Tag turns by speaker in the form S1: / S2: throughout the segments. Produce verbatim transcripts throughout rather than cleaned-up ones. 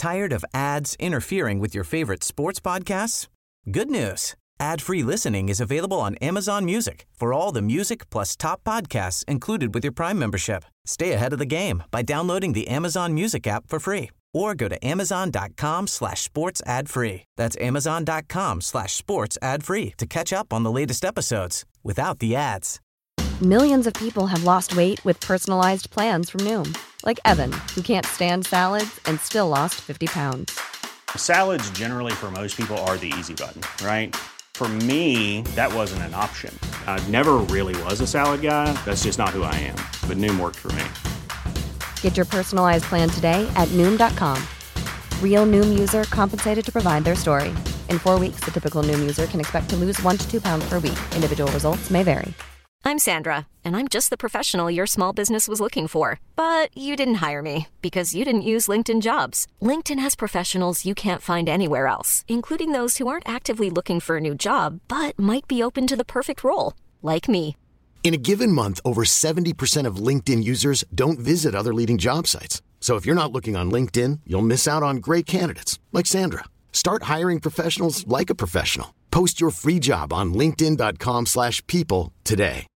S1: Tired of ads interfering with your favorite sports podcasts? Good news. Ad-free listening is available on Amazon Music for all the music plus top podcasts included with your Prime membership. Stay ahead of the game by downloading the Amazon Music app for free or go to amazon.com slash sports ad free. That's amazon.com slash sports ad free to catch up on the latest episodes without the ads.
S2: Millions of people have lost weight with personalized plans from Noom. Like Evan, who can't stand salads and still lost fifty pounds.
S3: Salads generally for most people are the easy button, right? For me, that wasn't an option. I never really was a salad guy. That's just not who I am. But Noom worked for me.
S2: Get your personalized plan today at Noom dot com. Real Noom user compensated to provide their story. In four weeks, the typical Noom user can expect to lose one to two pounds per week. Individual results may vary.
S4: I'm Sandra, and I'm just the professional your small business was looking for. But you didn't hire me because you didn't use LinkedIn Jobs. LinkedIn has professionals you can't find anywhere else, including those who aren't actively looking for a new job, but might be open to the perfect role, like me.
S5: In a given month, over seventy percent of LinkedIn users don't visit other leading job sites. So if you're not looking on LinkedIn, you'll miss out on great candidates like Sandra. Start hiring professionals like a professional. Post your free job on linkedin.com slash people today.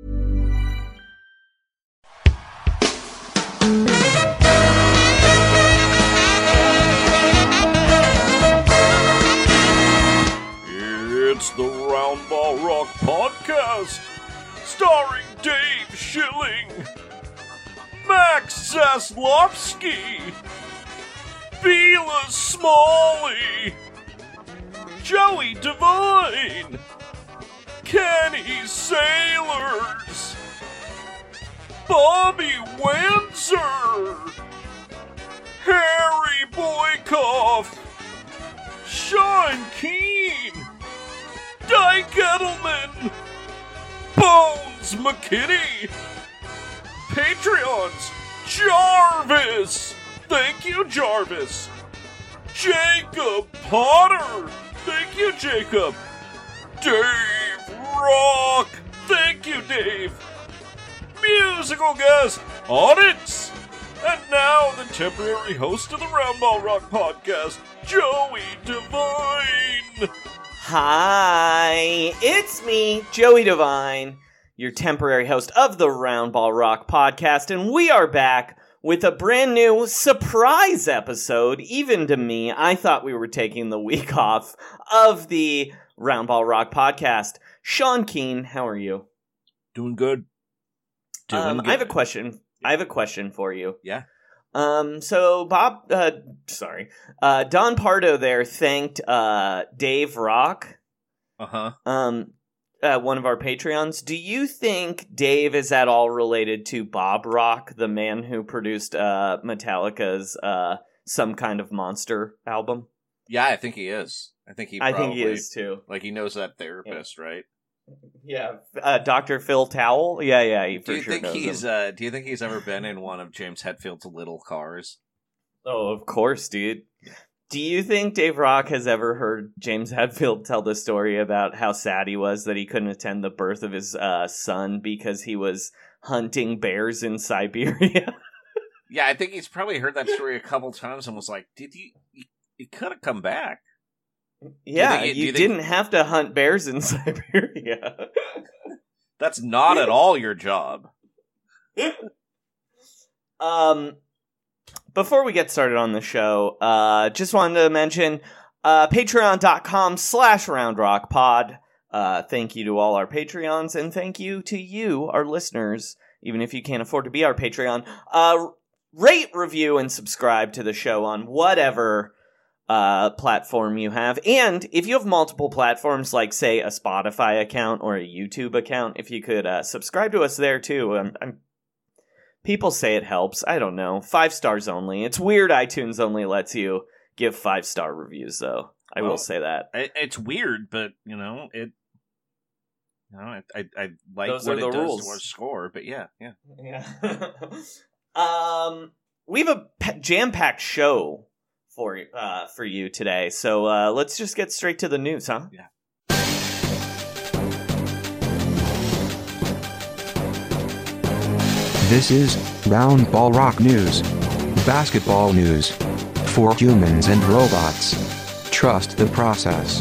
S6: It's the Round Ball Rock Podcast, starring Dave Schilling, Max Zaslavsky, Vila Smalley, Joey Devine, Kenny Sailors, Bobby Wanzer, Harry Boykoff, Sean Keane, Dyke Edelman, Bones McKinney, Patreons, Jarvis, thank you Jarvis, Jacob Potter, thank you Jacob, Dave Rock, thank you Dave, musical guest, Onyx, and now the temporary host of the Round Ball Rock Podcast, Joey Devine.
S7: Hi, it's me, Joey Devine, your temporary host of the Round Ball Rock Podcast, and we are back with a brand new surprise episode. Even to me, I thought we were taking the week off of the Round Ball Rock Podcast. Sean Keane, how are you?
S6: Doing good. Doing
S7: um,
S6: good.
S7: I have a question. I have a question for you.
S6: Yeah.
S7: Um, so Bob, uh, sorry, uh, Don Pardo there thanked, uh, Dave Rock.
S6: Uh-huh.
S7: Um, uh, one of our Patreons. Do you think Dave is at all related to Bob Rock, the man who produced, uh, Metallica's, uh, Some Kind of Monster album?
S8: Yeah, I think he is. I think he
S7: I
S8: probably,
S7: think he is too.
S8: Like, he knows that therapist, yeah. right?
S7: Yeah, uh, Doctor Phil Towell. Yeah, yeah, he for
S8: do you
S7: sure
S8: think
S7: knows
S8: he's?
S7: him.
S8: Uh, do you think he's ever been in one of James Hetfield's little cars?
S7: Oh, of course, dude. Do you think Dave Rock has ever heard James Hetfield tell the story about how sad he was that he couldn't attend the birth of his uh, son because he was hunting bears in Siberia?
S8: Yeah, I think he's probably heard that story a couple times and was like, "Did you? You, you could have come back."
S7: Yeah,
S8: you, think,
S7: you,
S8: you
S7: didn't
S8: think...
S7: have to hunt bears in Siberia.
S8: That's not at all your job.
S7: um, before we get started on the show, uh, just wanted to mention uh, patreon.com slash roundrockpod. Uh, thank you to all our Patreons, and thank you to you, our listeners, even if you can't afford to be our Patreon. Uh, rate, review, and subscribe to the show on whatever uh, platform you have. And if you have multiple platforms, like, say, a Spotify account or a YouTube account, if you could uh, subscribe to us there, too. I'm, I'm, people say it helps. I don't know. Five stars only. It's weird iTunes only lets you give five-star reviews, though. I well, will say that.
S8: It, it's weird, but, you know, it... You know, I, I, I like
S7: Those
S8: what
S7: are the
S8: it does
S7: rules.
S8: to our score, but yeah, yeah.
S7: Yeah. um, we have a pe- jam-packed show for uh, for you today, so uh, let's just get straight to the news, huh?
S8: Yeah.
S9: This is Round Ball Rock News. Basketball news. for humans and robots. Trust the process.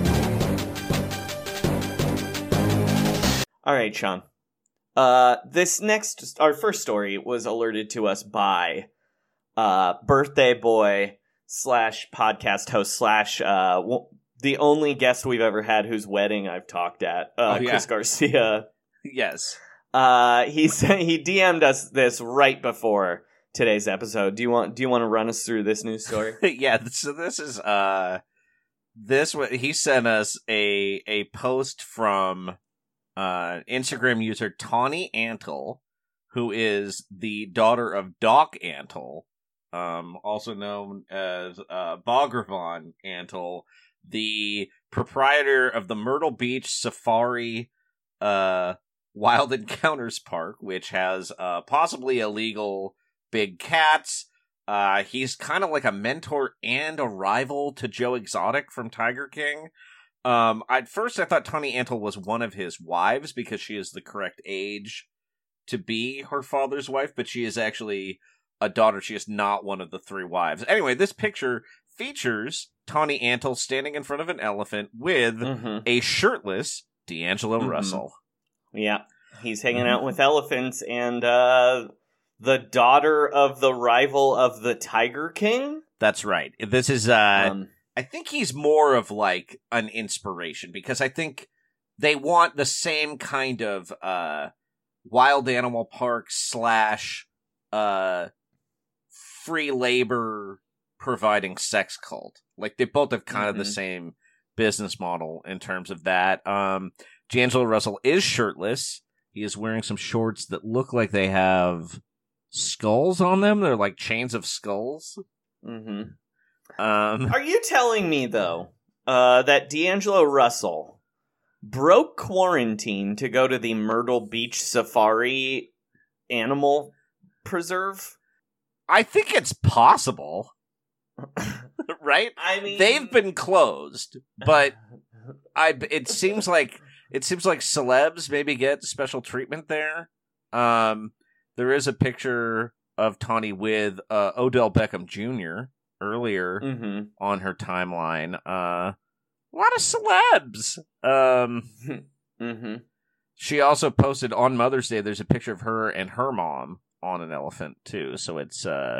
S7: All right, Sean. Uh, this next, our first story was alerted to us by uh, birthday boy slash podcast host slash uh, w- the only guest we've ever had whose wedding I've talked at, uh,
S8: Oh, yeah.
S7: Chris Garcia.
S8: Yes.
S7: Uh, he sent, he D M'd us this right before today's episode. Do you want do you want to run us through this news story?
S8: Yeah, so this is uh this wa- he sent us a a post from uh Instagram user Tawny Antle, who is the daughter of Doc Antle, um also known as uh Bhagavan Antle, the proprietor of the Myrtle Beach Safari uh Wild Encounters Park, which has uh possibly illegal big cats. Uh, he's kind of like a mentor and a rival to Joe Exotic from Tiger King. Um, at first, I thought Tawny Antle was one of his wives because she is the correct age to be her father's wife, but she is actually a daughter. She is not one of the three wives. Anyway, this picture features Tawny Antle standing in front of an elephant with
S7: Mm-hmm.
S8: a shirtless D'Angelo
S7: Mhm.
S8: Russell.
S7: Yeah, he's hanging out with elephants and uh, the daughter of the rival of the Tiger King.
S8: That's right. This is uh.
S7: Um,
S8: I think he's more of like an inspiration because I think they want the same kind of uh, wild animal park slash uh, free labor providing sex cult. Like they both have kind of the
S7: Mhm.
S8: same business model in terms of that. Um, D'Angelo Russell is shirtless. He is wearing some shorts that look like they have skulls on them. They're like chains of skulls.
S7: mhm.
S8: Um,
S7: Are you telling me, though, uh, that D'Angelo Russell broke quarantine to go to the Myrtle Beach Safari Animal Preserve?
S8: I think it's possible. Right?
S7: I mean,
S8: They've been closed, but I it seems like it seems like celebs maybe get special treatment there. Um there is a picture of Tawny with uh, Odell Beckham Junior earlier
S7: hmm
S8: on her timeline. Uh a lot of celebs. Um
S7: hmm
S8: she also posted on Mother's Day there's a picture of her and her mom on an elephant too. So it's uh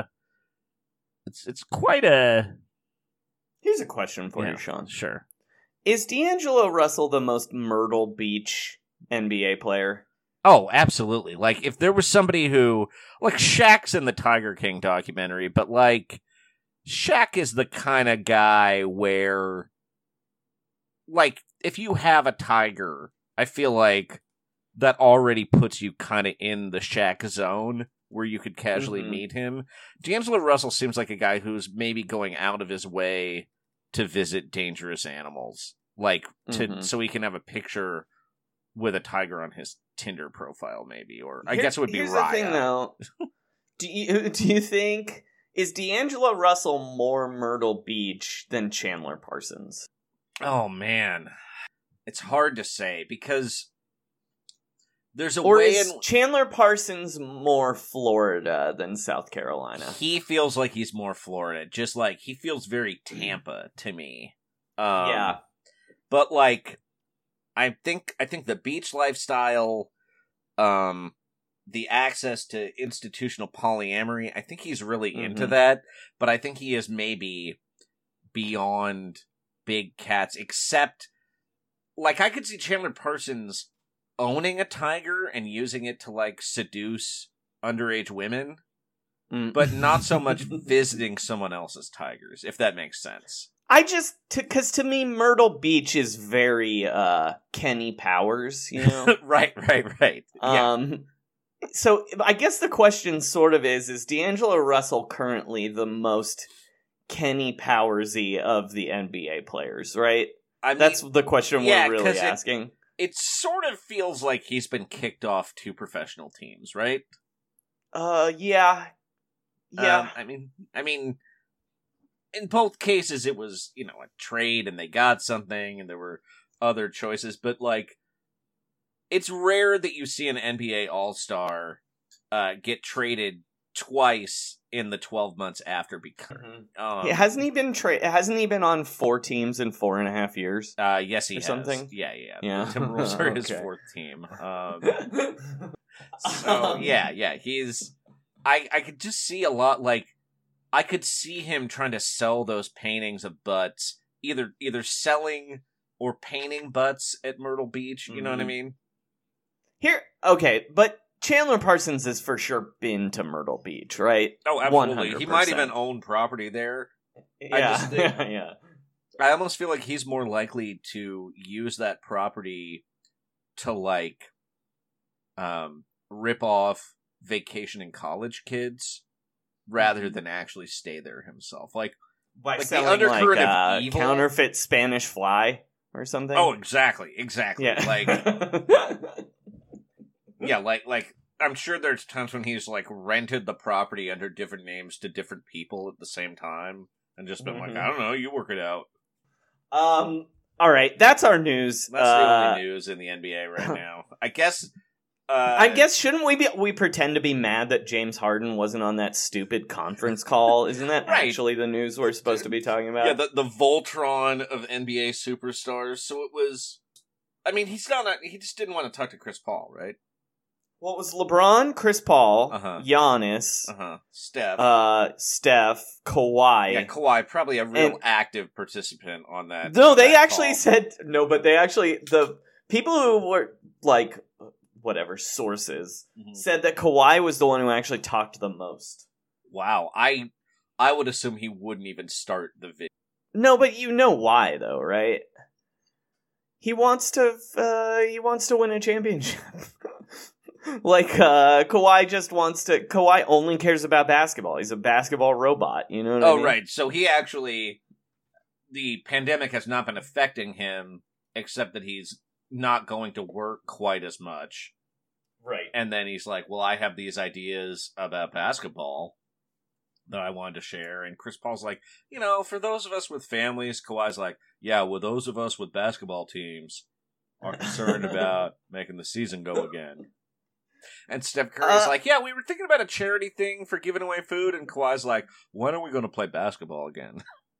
S8: it's it's quite a
S7: Here's a question for
S8: yeah,
S7: you, Sean.
S8: Sure.
S7: Is D'Angelo Russell the most Myrtle Beach N B A player?
S8: Oh, absolutely. Like, if there was somebody who... Like, Shaq's in the Tiger King documentary, but, like, Shaq is the kind of guy where... Like, if you have a tiger, I feel like that already puts you kind of in the Shaq zone where you could casually
S7: Mhm.
S8: meet him. D'Angelo Russell seems like a guy who's maybe going out of his way to visit dangerous animals. Like, to
S7: Mhm.
S8: so he can have a picture with a tiger on his Tinder profile, maybe, or I
S7: Here-
S8: guess it would be
S7: Here's
S8: Raya.
S7: the thing, though. Do you do you think is D'Angelo Russell more Myrtle Beach than Chandler Parsons?
S8: Oh man, it's hard to say because there's a
S7: Or
S8: way
S7: is
S8: in
S7: Chandler Parsons more Florida than South Carolina?
S8: he feels like he's more Florida, just like he feels very Tampa to me. Um,
S7: Yeah.
S8: but like, I think I think the beach lifestyle, um, the access to institutional polyamory, I think he's really into
S7: Mhm.
S8: that. But I think he is maybe beyond big cats, except like I could see Chandler Parsons owning a tiger and using it to like seduce underage women,
S7: Mm.
S8: but not so much visiting someone else's tigers, if that makes sense.
S7: I just because to me Myrtle Beach is very uh Kenny Powers, you know.
S8: right, right, right. Yeah.
S7: Um, so I guess the question sort of is: Is D'Angelo Russell currently the most Kenny Powersy of the N B A players? Right.
S8: I mean,
S7: That's the question
S8: yeah,
S7: we're
S8: 'cause
S7: really
S8: it-
S7: asking.
S8: it sort of feels like he's been kicked off two professional teams, right?
S7: Uh, yeah, yeah.
S8: Um, I mean, I mean, in both cases, it was, you know, a trade and they got something and there were other choices, but like, it's rare that you see an N B A All-Star uh, get traded twice in the twelve months after becoming.
S7: Mhm.
S8: Um,
S7: hasn't he been tra- hasn't he been on four teams in four and a half years?
S8: uh, yes, he
S7: or
S8: has.
S7: something?
S8: Yeah, yeah.
S7: Yeah.
S8: The Timberwolves are his
S7: Okay.
S8: fourth team. Um, so yeah, yeah, he's. I I could just see a lot like I could see him trying to sell those paintings of butts, either either selling or painting butts at Myrtle Beach. You know what I
S7: Mhm.
S8: mean?
S7: Here, okay, but Chandler Parsons has for sure been to Myrtle Beach, right?
S8: Oh, absolutely. He might even
S7: one hundred percent.
S8: own property there. I
S7: Yeah,
S8: just think-
S7: yeah.
S8: I almost feel like he's more likely to use that property to like um rip off vacation and college kids rather than actually stay there himself. Like
S7: By
S8: Like the
S7: selling
S8: undercurrent
S7: like
S8: of
S7: uh,
S8: evil?
S7: counterfeit Spanish fly or something.
S8: oh, exactly, exactly.
S7: yeah.
S8: Like yeah, like like I'm sure there's times when he's like rented the property under different names to different people at the same time and just been
S7: Mhm.
S8: like, I don't know, you work it out.
S7: um. All right, that's our news.
S8: That's the
S7: Uh,
S8: only news in the N B A right now. I guess. Uh,
S7: I guess shouldn't we be we pretend to be mad that James Harden wasn't on that stupid conference call? Isn't that
S8: Right.
S7: actually the news we're supposed to be talking about?
S8: Yeah, the the Voltron of N B A superstars. So it was. I mean, he's not. A, he just didn't want to talk to Chris Paul, right?
S7: Well, it was LeBron, Chris Paul,
S8: Uh-huh.
S7: Giannis,
S8: Uh huh. Steph.
S7: uh, Steph, Kawhi.
S8: yeah, Kawhi probably a real
S7: and-
S8: active participant on that.
S7: No,
S8: on
S7: they
S8: that
S7: actually
S8: call.
S7: said no, but they actually the people who were like whatever sources
S8: Mhm.
S7: said that Kawhi was the one who actually talked the most.
S8: Wow, I I would assume he wouldn't even start the video.
S7: No, but you know why though, right? He wants to uh he wants to win a championship. Like uh Kawhi just wants to Kawhi only cares about basketball. He's a basketball robot, you know what I
S8: Oh,
S7: mean?
S8: right. So he actually, the pandemic has not been affecting him, except that he's not going to work quite as much.
S7: Right.
S8: And then he's like, well, I have these ideas about basketball that I wanted to share. And Chris Paul's like, you know, for those of us with families, Kawhi's like, yeah, well, those of us with basketball teams are concerned about making the season go again. And Steph Curry's
S7: Uh,
S8: like, yeah, we were thinking about a charity thing for giving away food. And Kawhi's like, when are we going to play basketball again?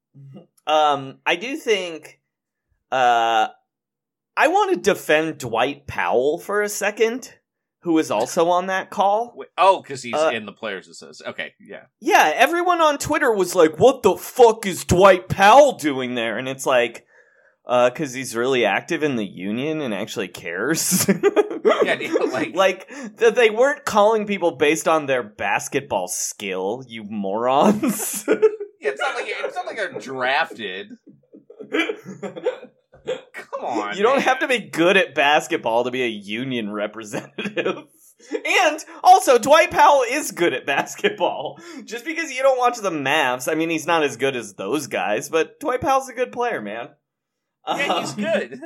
S7: Um, I do think, uh, I want to defend Dwight Powell for a second, who was also on that call.
S8: Wait, oh, because he's
S7: Uh,
S8: in the Players Association. Okay, yeah.
S7: Yeah, everyone on Twitter was like, what the fuck is Dwight Powell doing there? And it's like, uh, cause he's really active in the union and actually cares.
S8: Yeah, like-
S7: like, th- they weren't calling people based on their basketball skill, you morons.
S8: Yeah, it's not like it's not like they're drafted. Come on,
S7: You don't
S8: man.
S7: have to be good at basketball to be a union representative. And also, Dwight Powell is good at basketball. Just because you don't watch the Mavs, I mean, he's not as good as those guys, but Dwight Powell's a good player, man.
S8: Yeah, he's
S7: Um,
S8: good.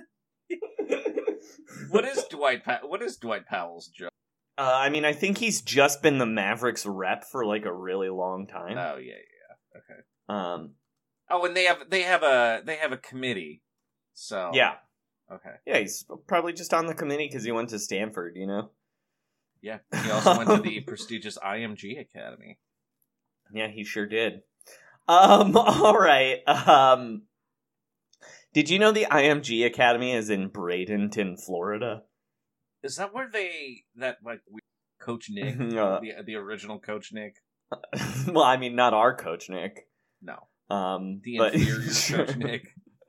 S8: What is Dwight? Pa- what is Dwight Powell's job?
S7: Uh, I mean, I think he's just been the Mavericks rep for like a really long time.
S8: Oh yeah, yeah. Okay.
S7: Um,
S8: Oh, and they have they have a they have a committee. So
S7: yeah,
S8: Okay.
S7: yeah, he's probably just on the committee because he went to Stanford, you know.
S8: Yeah. He also went to the prestigious I M G Academy.
S7: Yeah, he sure did. Um, all right. Um, did you know the I M G Academy is in Bradenton, Florida?
S8: Is that where they that like we, Coach Nick,
S7: Uh,
S8: the the original Coach Nick?
S7: well, I mean, not our coach Nick.
S8: No,
S7: Um,
S8: the
S7: but
S8: inferior Coach Nick.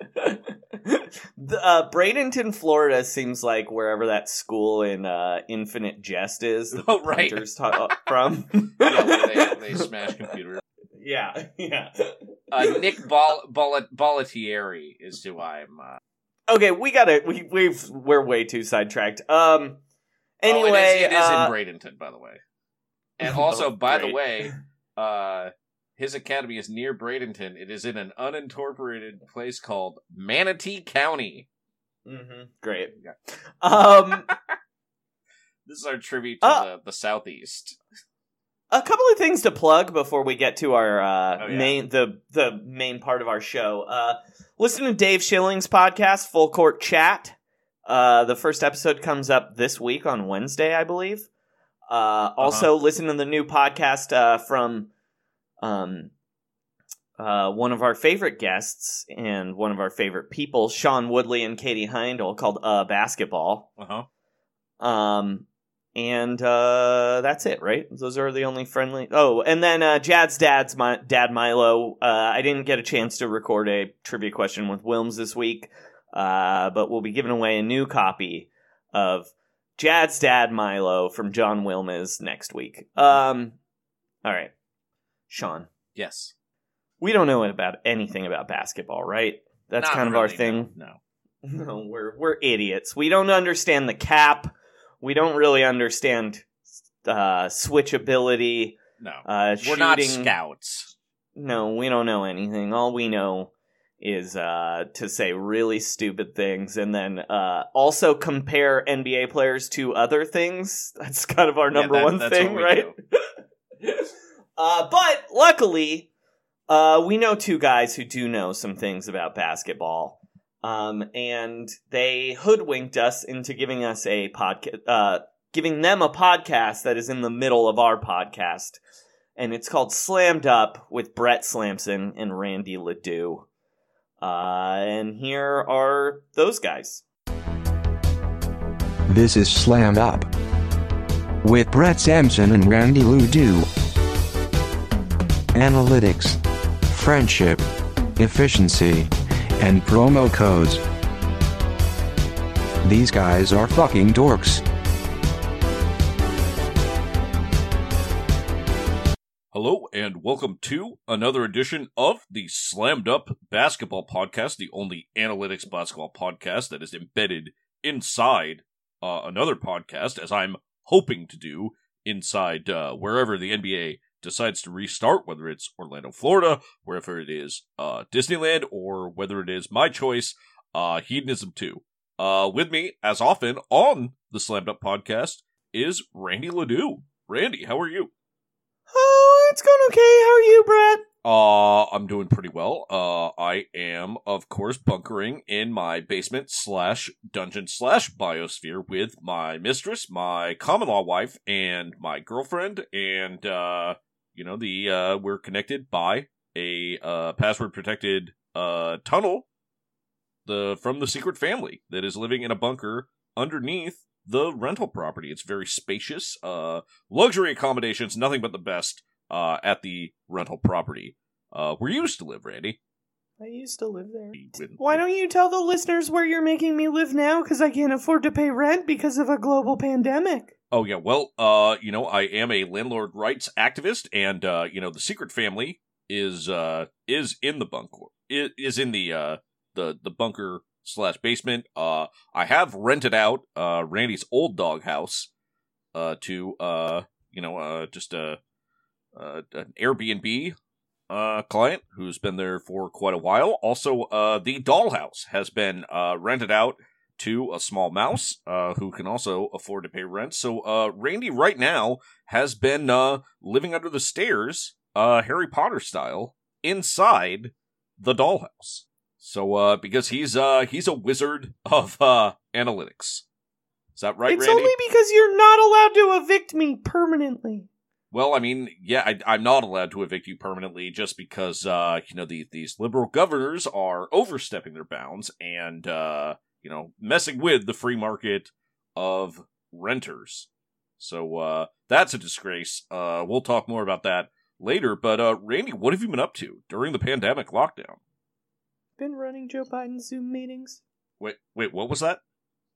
S7: the, uh, Bradenton, Florida seems like wherever that school in uh, Infinite Jest is. That
S8: Oh,
S7: the
S8: right.
S7: Hunters taught from.
S8: Yeah, where they they smash computers.
S7: yeah, yeah.
S8: Uh, Nick Ball Ball Ballatieri is who I'm. Uh,
S7: Okay, we gotta. We we've we're way too sidetracked. Um. Anyway,
S8: oh, it is, it is
S7: uh,
S8: in Bradenton, by the way. And also,
S7: Oh,
S8: by the
S7: great.
S8: way, uh, his academy is near Bradenton. It is in an unincorporated place called Manatee County.
S7: Mm-hmm. Great.
S8: Yeah.
S7: Um,
S8: This is our tribute to
S7: Uh,
S8: the, the Southeast.
S7: a couple of things to plug before we get to our uh,
S8: Oh, yeah.
S7: main the the main part of our show. Uh, listen to Dave Schilling's podcast, Full Court Chat. Uh, the first episode comes up this week on Wednesday, I believe. Uh, also, listen to the new podcast uh, from um, uh, one of our favorite guests and one of our favorite people, Sean Woodley and Katie Heindel, called Uh Basketball.
S6: Uh-huh.
S7: Um, and uh, that's it, right? Those are the only friendly... Oh, and then uh, Jad's dad's my dad, Milo. Uh, I didn't get a chance to record a trivia question with Wilms this week, uh, but we'll be giving away a new copy of Jad's dad, Milo, from John Wilmes next week. Um, all right. Sean.
S6: Yes.
S7: We don't know about anything about basketball, right? That's
S6: Not
S7: kind of
S6: really,
S7: our thing.
S6: No.
S7: No, we're we're idiots. We don't understand the cap. We don't really understand uh, switchability.
S8: No.
S7: Uh,
S8: We're not
S7: shooting.
S8: scouts.
S7: No, we don't know anything. All we know is uh, to say really stupid things and then uh, also compare N B A players to other things. That's kind of our number
S8: Yeah, that-
S7: one
S8: that's
S7: thing,
S8: what we
S7: right? uh, but luckily, uh, we know two guys who do know some things about basketball. Um, and they hoodwinked us into giving us a podcast, uh, giving them a podcast that is in the middle of our podcast. And it's called Slammed Up with Brett Slamson and Randy Ledoux. Uh, and here are those guys.
S9: This is Slammed Up with Brett Sampson and Randy Ledoux. Analytics, friendship, efficiency, and promo codes. These guys are fucking dorks.
S6: Hello, and welcome to another edition of the Slammed Up Basketball Podcast, the only analytics basketball podcast that is embedded inside uh, another podcast, as I'm hoping to do inside uh, wherever the N B A decides to restart, whether it's Orlando, Florida, wherever it is uh, Disneyland, or whether it is my choice, uh, Hedonism two. Uh, with me, as often, on the Slammed Up Podcast is Randy Ledoux. Randy, how are you?
S7: Oh, it's going okay. How are you, Brett?
S6: Uh, I'm doing pretty well. Uh, I am, of course, bunkering in my basement slash dungeon slash biosphere with my mistress, my common law wife, and my girlfriend, and, uh, you know, the, uh, we're connected by a, uh, password protected, uh, tunnel, the, from the secret family that is living in a bunker underneath the rental property. It's very spacious, uh, luxury accommodations, nothing but the best, uh, at the rental property, uh, where you used to live, Randy.
S7: I used to live there.
S6: When-
S7: Why don't you tell the listeners where you're making me live now? Because I can't afford to pay rent because of a global pandemic.
S6: Oh, yeah, well, uh, you know, I am a landlord rights activist, and, uh, you know, the secret family is, uh, is in the bunker, is, is in the, uh, the, the bunker slash basement. Uh, I have rented out, uh, Randy's old doghouse, uh, to, uh, you know, uh, just, a uh, an Airbnb, uh, client who's been there for quite a while. Also, uh, the dollhouse has been, uh, rented out to a small mouse, uh, who can also afford to pay rent. So, uh, Randy right now has been, uh, living under the stairs, uh, Harry Potter style, inside the dollhouse. So, uh, because he's, uh, he's a wizard of, uh, analytics. Is that right,
S7: it's
S6: Randy?
S7: only because you're not allowed to evict me permanently.
S6: Well, I mean, yeah, I, I'm not allowed to evict you permanently just because, uh, you know, the, these liberal governors are overstepping their bounds and, uh, you know, messing with the free market of renters. So, uh, that's a disgrace. Uh, we'll talk more about that later. But, uh, Randy, what have you been up to during the pandemic lockdown?
S7: Been running Joe Biden's Zoom meetings.
S6: Wait, wait, what was that?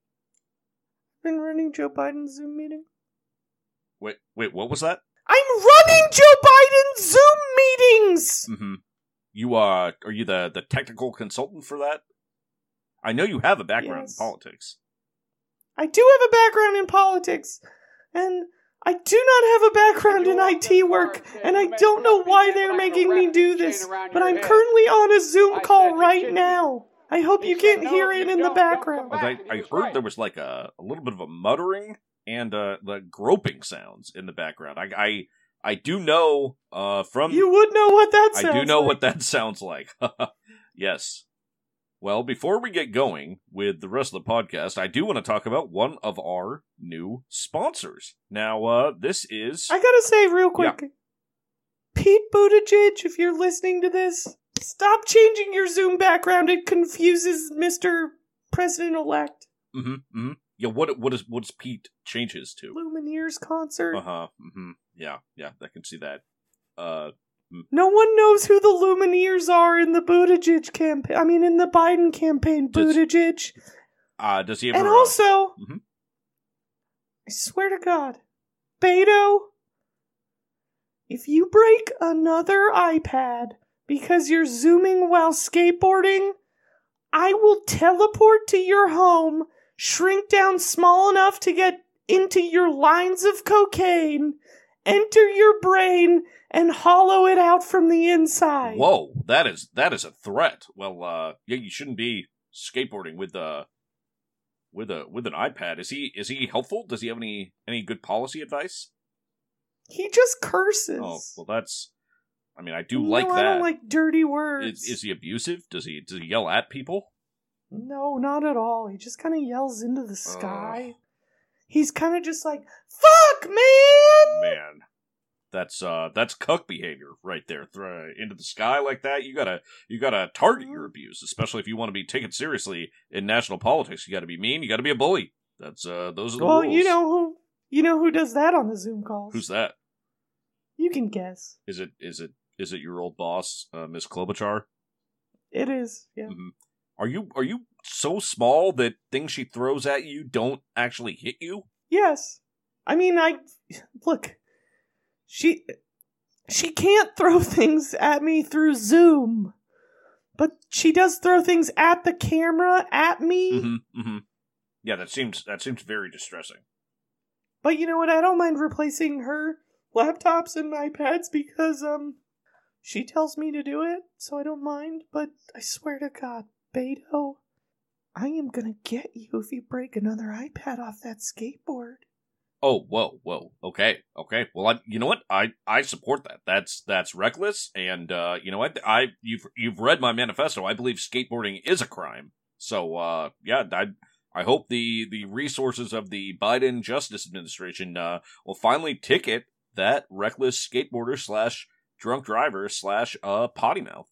S7: Been running Joe Biden's Zoom meeting.
S6: Wait, wait, what was that?
S7: I'm running Joe Biden's Zoom meetings!
S6: Mm-hmm. You, uh, are you the, the technical consultant for that? I know you have a background
S7: Yes.
S6: in politics.
S7: I do have a background in politics, and I do not have a background in I T work, and I don't know why they're making me do this, but I'm currently on a Zoom call right now. I hope you can't hear it in the background.
S6: I, I heard there was like a, a little bit of a muttering and uh, the groping sounds in the background. I I, I do know uh, from...
S7: You would know what that sounds
S6: I do know
S7: like.
S6: what that sounds like. Yes. Well, before we get going with the rest of the podcast, I do want to talk about one of our new sponsors. Now, uh, this is...
S7: I gotta say real quick, Pete Buttigieg, if you're listening to this, stop changing your Zoom background. It confuses Mister President-elect.
S6: Mm-hmm, mm-hmm. Yeah, what what is what does Pete change his to?
S7: Lumineers concert.
S6: Uh-huh, mm-hmm. Yeah, yeah, I can see that. Uh, mm.
S7: No one knows who the Lumineers are in the Buttigieg campaign. I mean, in the Biden campaign,
S6: Does,
S7: Buttigieg.
S6: Uh, does he ever...
S7: And
S6: uh,
S7: also,
S6: mm-hmm.
S7: I swear to God, Beto, if you break another iPad because you're Zooming while skateboarding, I will teleport to your home, shrink down small enough to get into your lines of cocaine, enter your brain, and hollow it out from the inside.
S6: Whoa, that is that is a threat. Well, uh, yeah, you shouldn't be skateboarding with uh with a with an iPad. Is he is he helpful? Does he have any any good policy advice?
S7: He just curses.
S6: Oh, well, that's. I mean, I do
S7: no,
S6: like that.
S7: I don't like dirty words.
S6: Is, is he abusive? Does he does he yell at people?
S7: No, not at all. He just kind of yells into the sky.
S6: Uh,
S7: He's kind of just like, "Fuck, man!"
S6: Man, that's uh, that's cuck behavior right there. Throw into the sky like that. You gotta you gotta target your abuse, especially if you want to be taken seriously in national politics. You got to be mean. You got to be a bully. That's uh, those are the
S7: well,
S6: rules.
S7: Well, you know who you know who does that on the Zoom calls.
S6: Who's that?
S7: You can guess.
S6: Is it is it is it your old boss, uh, Miss Klobuchar?
S7: It is. Yeah.
S6: Mm-hmm. Are you are you so small that things she throws at you don't actually hit you?
S7: Yes. I mean, I look. She she can't throw things at me through Zoom, but she does throw things at the camera at me.
S6: Mm-hmm, mm-hmm. Yeah, that seems that seems very distressing.
S7: But you know what? I don't mind replacing her laptops and iPads because um she tells me to do it, so I don't mind. But I swear to God, Beto, I am gonna get you if you break another iPad off that skateboard.
S6: Oh, whoa, whoa, okay, okay. Well, I, you know what? I, I support that. That's that's reckless, and uh, you know what? I you've you've read my manifesto. I believe skateboarding is a crime. So, uh, yeah, I I hope the the resources of the Biden Justice Administration uh, will finally ticket that reckless skateboarder slash drunk driver slash uh potty mouth.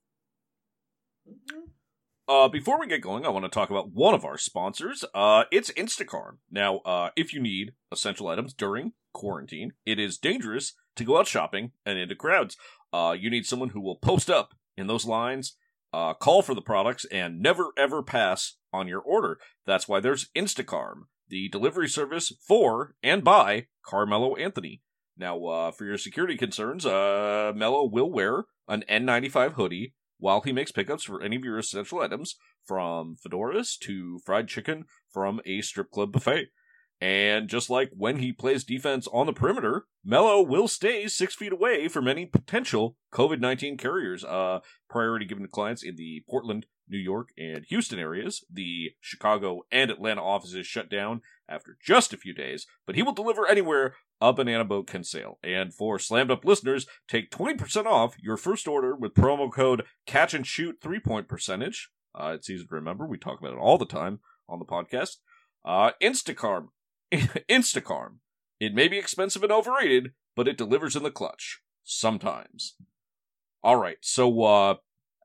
S7: Mm-hmm.
S6: Uh, before we get going, I want to talk about one of our sponsors. Uh, it's Instacart. Now, uh, if you need essential items during quarantine, it is dangerous to go out shopping and into crowds. Uh, you need someone who will post up in those lines, uh, call for the products, and never ever pass on your order. That's why there's Instacart, the delivery service for and by Carmelo Anthony. Now, uh, for your security concerns, uh, Melo will wear an N ninety-five hoodie while he makes pickups for any of your essential items, from fedoras to fried chicken from a strip club buffet. And just like when he plays defense on the perimeter, Melo will stay six feet away from any potential covid nineteen carriers. Uh, priority given to clients in the Portland, New York, and Houston areas. The Chicago and Atlanta offices shut down after just a few days, but he will deliver anywhere a banana boat can sail. And for Slammed Up listeners, take twenty percent off your first order with promo code Catch and Shoot three point percentage. Uh, it's easy to remember. We talk about it all the time on the podcast. Uh, Instacart. Instacart. It may be expensive and overrated, but it delivers in the clutch. Sometimes. All right, so uh,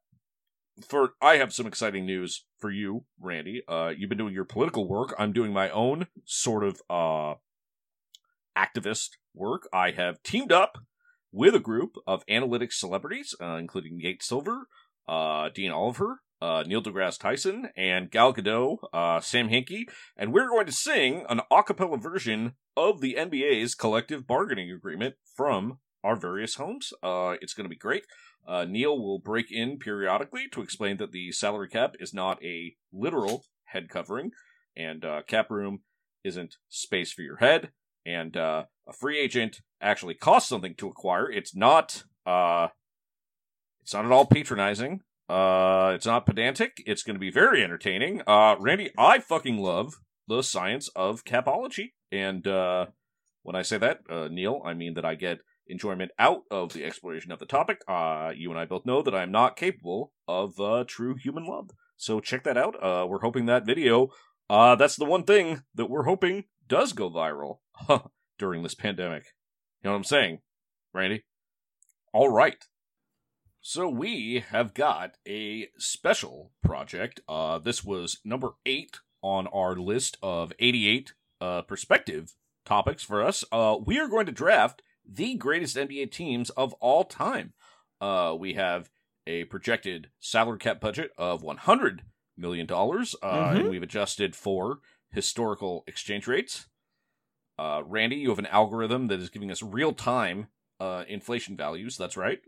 S6: for I have some exciting news for you, Randy. Uh, you've been doing your political work. I'm doing my own sort of uh, activist work. I have teamed up with a group of analytics celebrities, uh, including Nate Silver, uh, Dean Oliver, uh, Neil deGrasse Tyson, and Gal Gadot, uh, Sam Hinkie, and we're going to sing an a cappella version of the N B A's collective bargaining agreement from our various homes. Uh, it's going to be great. Uh, Neil will break in periodically to explain that the salary cap is not a literal head covering, and uh, cap room isn't space for your head, and uh, a free agent actually costs something to acquire. It's not, uh, it's not at all patronizing. Uh, it's not pedantic. It's going to be very entertaining. Uh, Randy, I fucking love the science of capology, and uh, when I say that, uh, Neil, I mean that I get enjoyment out of the exploration of the topic. Uh, you and I both know that I'm not capable of uh, true human love. So check that out. Uh, we're hoping that video, uh, that's the one thing that we're hoping does go viral during this pandemic. You know what I'm saying, Randy? All right. So we have got a special project. Uh, this was number eight on our list of eighty-eight uh, perspective topics for us. Uh, we are going to draft the greatest N B A teams of all time. Uh, we have a projected salary cap budget of one hundred million dollars, uh, mm-hmm. and we've adjusted for historical exchange rates. Uh, Randy, you have an algorithm that is giving us real-time uh, inflation values. That's right.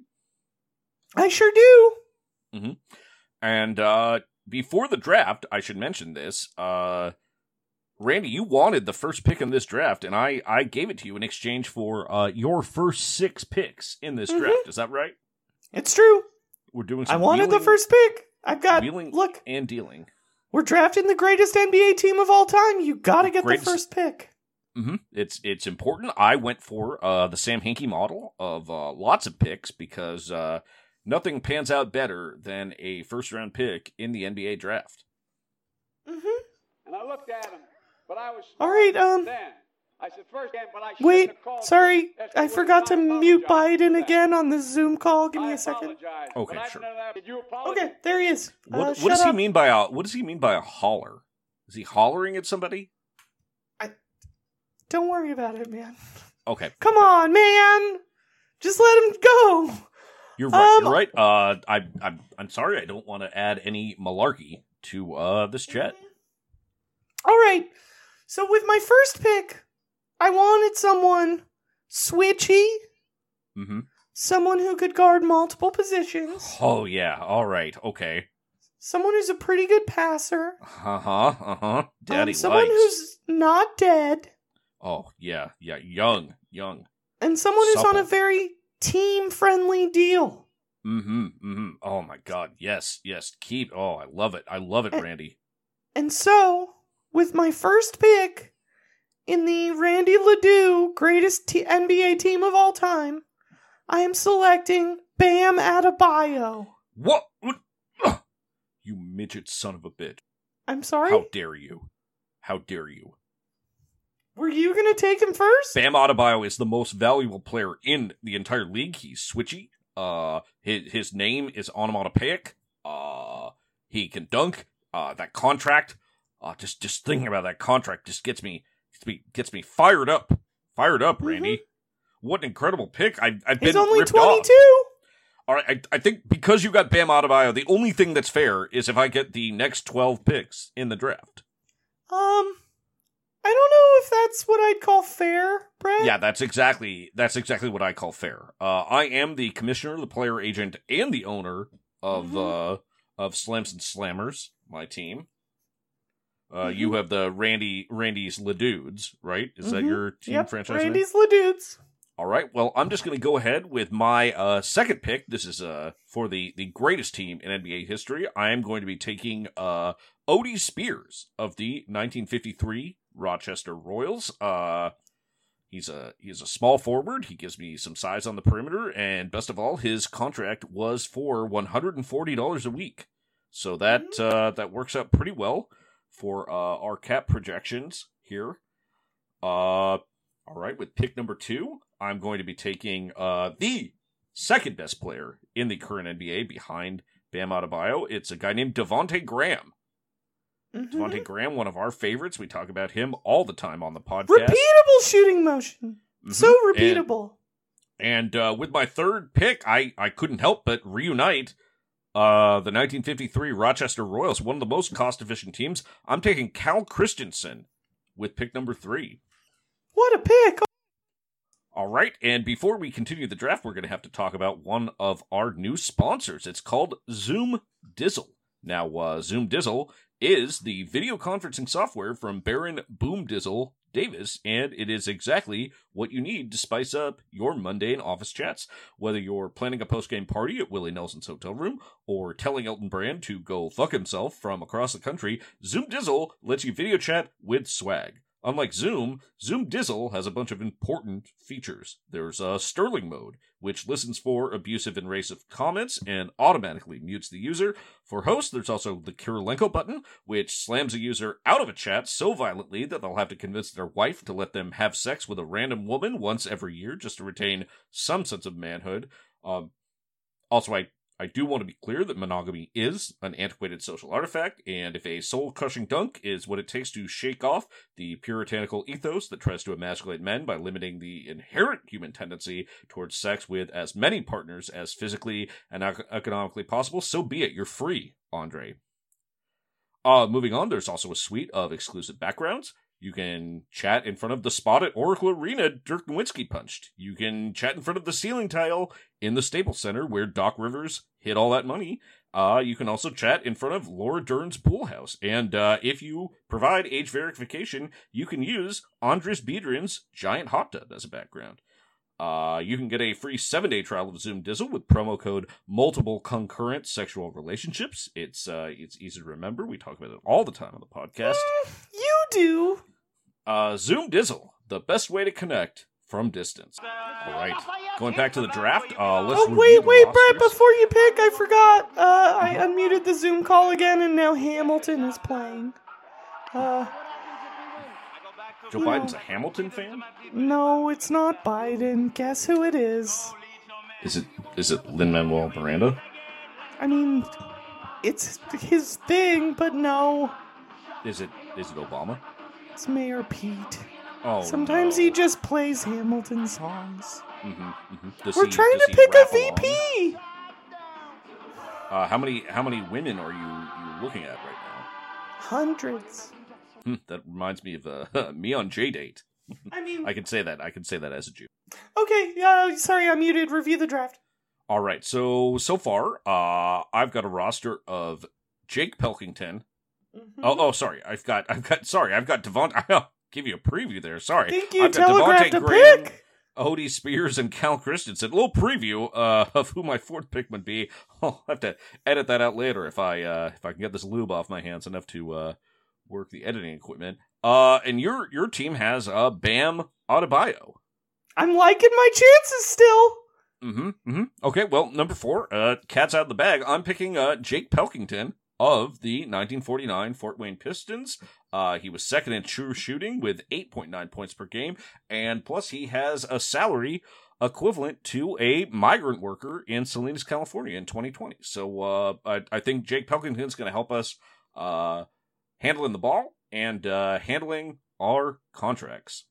S7: I sure do.
S6: Mm-hmm. And uh, before the draft, I should mention this. Uh, Randy, you wanted the first pick in this draft, and I, I gave it to you in exchange for uh, your first six picks in this mm-hmm. draft. Is that right?
S7: It's true.
S6: We're doing some
S7: I wanted
S6: wheeling,
S7: the first pick. I've got,
S6: wheeling
S7: look.
S6: and dealing.
S7: We're drafting the greatest N B A team of all time. You gotta get greatest, the first pick.
S6: Mm-hmm. It's it's important. I went for uh, the Sam Hinkie model of uh, lots of picks because uh, nothing pans out better than a first-round pick in the N B A draft.
S7: Mm-hmm.
S10: And I looked at him. But I was
S7: all right, um,
S10: then. I said first game, but I
S7: wait, sorry, I forgot to mute Biden again on the Zoom call. Give me a second.
S6: Okay, sure.
S7: Okay, there he is.
S6: What,
S7: uh,
S6: what does he
S7: up.
S6: mean by a What does he mean by a holler? Is he hollering at somebody?
S7: I don't worry about it, man.
S6: Okay,
S7: come on, man, just let him go.
S6: You're right.
S7: Um,
S6: you're right. Uh, I, I'm I'm sorry. I don't want to add any malarkey to uh this chat.
S7: All right. So with my first pick, I wanted someone switchy,
S6: mm-hmm.
S7: someone who could guard multiple positions.
S6: Oh, yeah. All right. Okay.
S7: Someone who's a pretty good passer.
S6: Uh-huh. Uh-huh. Daddy
S7: um, Someone
S6: likes.
S7: who's not dead.
S6: Oh, yeah. Yeah. Young. Young.
S7: And someone who's
S6: Supple.
S7: on a very team-friendly deal.
S6: Mm-hmm. Mm-hmm. Oh, my God. Yes. Yes. Keep. Oh, I love it. I love it,
S7: and,
S6: Randy.
S7: And so, with my first pick in the Randy Ledoux greatest t- N B A team of all time, I am selecting Bam Adebayo.
S6: What? Ugh. You midget son of a bitch.
S7: I'm sorry?
S6: How dare you? How dare you?
S7: Were you going to take him first?
S6: Bam Adebayo is the most valuable player in the entire league. He's switchy. Uh, his, his name is onomatopoeic. Uh, he can dunk. Uh, that contract... Uh, just just thinking about that contract just gets me gets me gets me fired up, fired up, Randy. Mm-hmm. What an incredible pick! I've I've
S7: He's
S6: been
S7: only
S6: ripped
S7: twenty-two.
S6: Off. All right, I I think because you got Bam Adebayo, the only thing that's fair is if I get the next twelve picks in the draft.
S7: Um, I don't know if that's what I'd call fair, Brett.
S6: Yeah, that's exactly that's exactly what I call fair. Uh, I am the commissioner, the player agent, and the owner of mm-hmm. uh of Slams and Slammers, my team. Uh, mm-hmm. You have the Randy Randy's Ledudes, right? Is mm-hmm. that your team
S7: yep,
S6: franchise
S7: Randy's
S6: name?
S7: Ledudes.
S6: All right. Well, I'm just going to go ahead with my uh, second pick. This is uh, for the, the greatest team in N B A history. I am going to be taking uh, Odie Spears of the nineteen fifty-three Rochester Royals. Uh, he's a he's a small forward. He gives me some size on the perimeter, and best of all, his contract was for one hundred forty dollars a week. So that mm-hmm. uh, that works out pretty well for uh, our cap projections here. Uh, all right, with pick number two, I'm going to be taking uh, the second best player in the current N B A behind Bam Adebayo. It's a guy named Devontae Graham. Mm-hmm. Devontae Graham, one of our favorites. We talk about him all the time on the podcast.
S7: Repeatable shooting motion. Mm-hmm. So repeatable.
S6: And, and uh, with my third pick, I, I couldn't help but reunite Uh, the nineteen fifty-three Rochester Royals, one of the most cost-efficient teams. I'm taking Cal Christensen with pick number three.
S7: What a pick!
S6: All right, and before we continue the draft, we're going to have to talk about one of our new sponsors. It's called Zoom Dizzle. Now, uh, Zoom Dizzle is the video conferencing software from Baron Boom Dizzle Davis, and it is exactly what you need to spice up your mundane office chats. Whether you're planning a post-game party at Willie Nelson's hotel room, or telling Elton Brand to go fuck himself from across the country, Zoom Dizzle lets you video chat with swag. Unlike Zoom, Zoom Dizzle has a bunch of important features. There's a Sterling mode, which listens for abusive and racist comments and automatically mutes the user. For hosts, there's also the Kirilenko button, which slams a user out of a chat so violently that they'll have to convince their wife to let them have sex with a random woman once every year just to retain some sense of manhood. Um, also, I, I do want to be clear that monogamy is an antiquated social artifact, and if a soul-crushing dunk is what it takes to shake off the puritanical ethos that tries to emasculate men by limiting the inherent human tendency towards sex with as many partners as physically and ec- economically possible, so be it. You're free, Andre. Uh, moving on, there's also a suite of exclusive backgrounds. You can chat in front of the spot at Oracle Arena Dirk Nowitzki punched. You can chat in front of the ceiling tile in the Staples Center where Doc Rivers hid all that money. Uh, you can also chat in front of Laura Dern's pool house. And uh, if you provide age verification, you can use Andres Biedron's giant hot tub as a background. Uh, you can get a free seven-day trial of Zoom Dizzle with promo code multiple concurrent sexual relationships. It's uh, it's easy to remember. We talk about it all the time on the podcast.
S7: Mm, you do.
S6: Uh, Zoom Dizzle, the best way to connect from distance. All right, going back to the draft. Uh, let's
S7: oh wait, wait, Brett! Before you pick, I forgot. Uh, I unmuted the Zoom call again, and now Hamilton is playing. Uh.
S6: Joe Biden's a Hamilton fan?
S7: No, it's not Biden. Guess who it is?
S6: Is it is it Lin-Manuel Miranda?
S7: I mean, it's his thing, but no.
S6: Is it is it Obama?
S7: It's Mayor Pete.
S6: Oh,
S7: Sometimes
S6: no.
S7: he just plays Hamilton songs.
S6: Mm-hmm, mm-hmm.
S7: We're
S6: he,
S7: trying to
S6: he
S7: pick a
S6: rap
S7: V P.
S6: Uh, how many how many women are you, you looking at right now?
S7: Hundreds.
S6: Hmm, that reminds me of uh, me on J-Date.
S7: I mean,
S6: I can say that. I can say that as a Jew.
S7: Okay, uh, sorry, I'm muted. Review the draft.
S6: All right, so so far, uh, I've got a roster of Jake Pelkington. Mm-hmm. Oh, oh, sorry, I've got, I've got, sorry, I've got Devontae. I'll give you a preview there. Sorry,
S7: Thank you.
S6: I've got
S7: Telegraphed
S6: Devontae
S7: a
S6: Graham,
S7: pick.
S6: Odie Spears, and Cal Christensen. A little preview uh, of who my fourth pick would be. I'll have to edit that out later if I uh, if I can get this lube off my hands enough to uh, work the editing equipment. Uh, and your your team has uh, Bam Adebayo.
S7: I'm liking my chances still.
S6: Mm-hmm. Mm-hmm. Okay, well, number four, uh, cat's out of the bag. I'm picking uh, Jake Pelkington of the nineteen forty-nine Fort Wayne Pistons. Uh, he was second in true shooting with eight point nine points per game, and plus he has a salary equivalent to a migrant worker in Salinas, California in twenty twenty. So uh, I, I think Jake Pelkington's going to help us uh, handling the ball and uh, handling our contracts.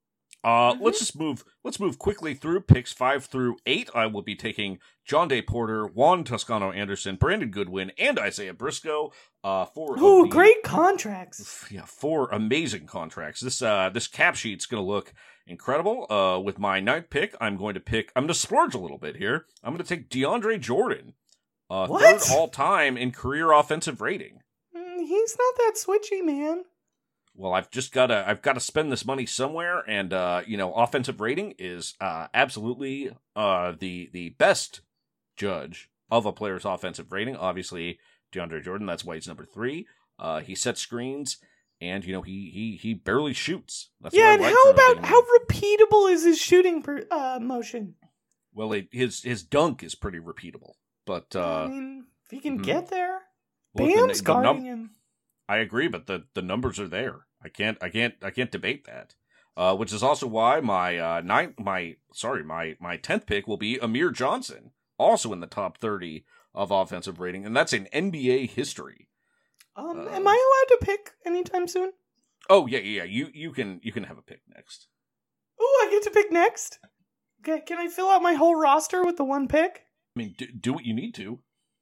S6: Uh, mm-hmm. Let's just move. Let's move quickly through picks five through eight. I will be taking John Day Porter, Juan Toscano Anderson, Brandon Goodwin, and Isaiah Briscoe. Uh, four.
S7: Ooh,
S6: the,
S7: great contracts!
S6: Yeah, four amazing contracts. This uh, this cap sheet's going to look incredible. Uh, with my ninth pick, I'm going to pick. I'm going to splurge a little bit here. I'm going to take DeAndre Jordan, uh, third all time in career offensive rating.
S7: Mm, he's not that switchy, man.
S6: Well, I've just got to, I've got to spend this money somewhere, and, uh, you know, offensive rating is, uh, absolutely, uh, the, the best judge of a player's offensive rating. Obviously, DeAndre Jordan, that's why he's number three. Uh, he sets screens, and, you know, he, he, he barely shoots. That's
S7: yeah,
S6: what I
S7: and
S6: like
S7: how
S6: from
S7: about,
S6: him.
S7: how repeatable is his shooting, per, uh, motion?
S6: Well, it, his, his dunk is pretty repeatable, but, uh.
S7: I mean, if he can
S6: mm-hmm.
S7: get there,
S6: Look,
S7: Bam's
S6: the, the
S7: guarding
S6: num-
S7: him.
S6: I agree, but the, the numbers are there. I can't, I can't, I can't debate that. Uh, which is also why my uh, ninth, my sorry, my my tenth pick will be Amir Johnson, also in the top thirty of offensive rating, and that's in N B A history.
S7: Um,
S6: uh,
S7: am I allowed to pick anytime soon?
S6: Oh yeah, yeah, you you can you can have a pick next.
S7: Oh, I get to pick next. Okay, can I fill out my whole roster with the one pick?
S6: I mean, do, do what you need to.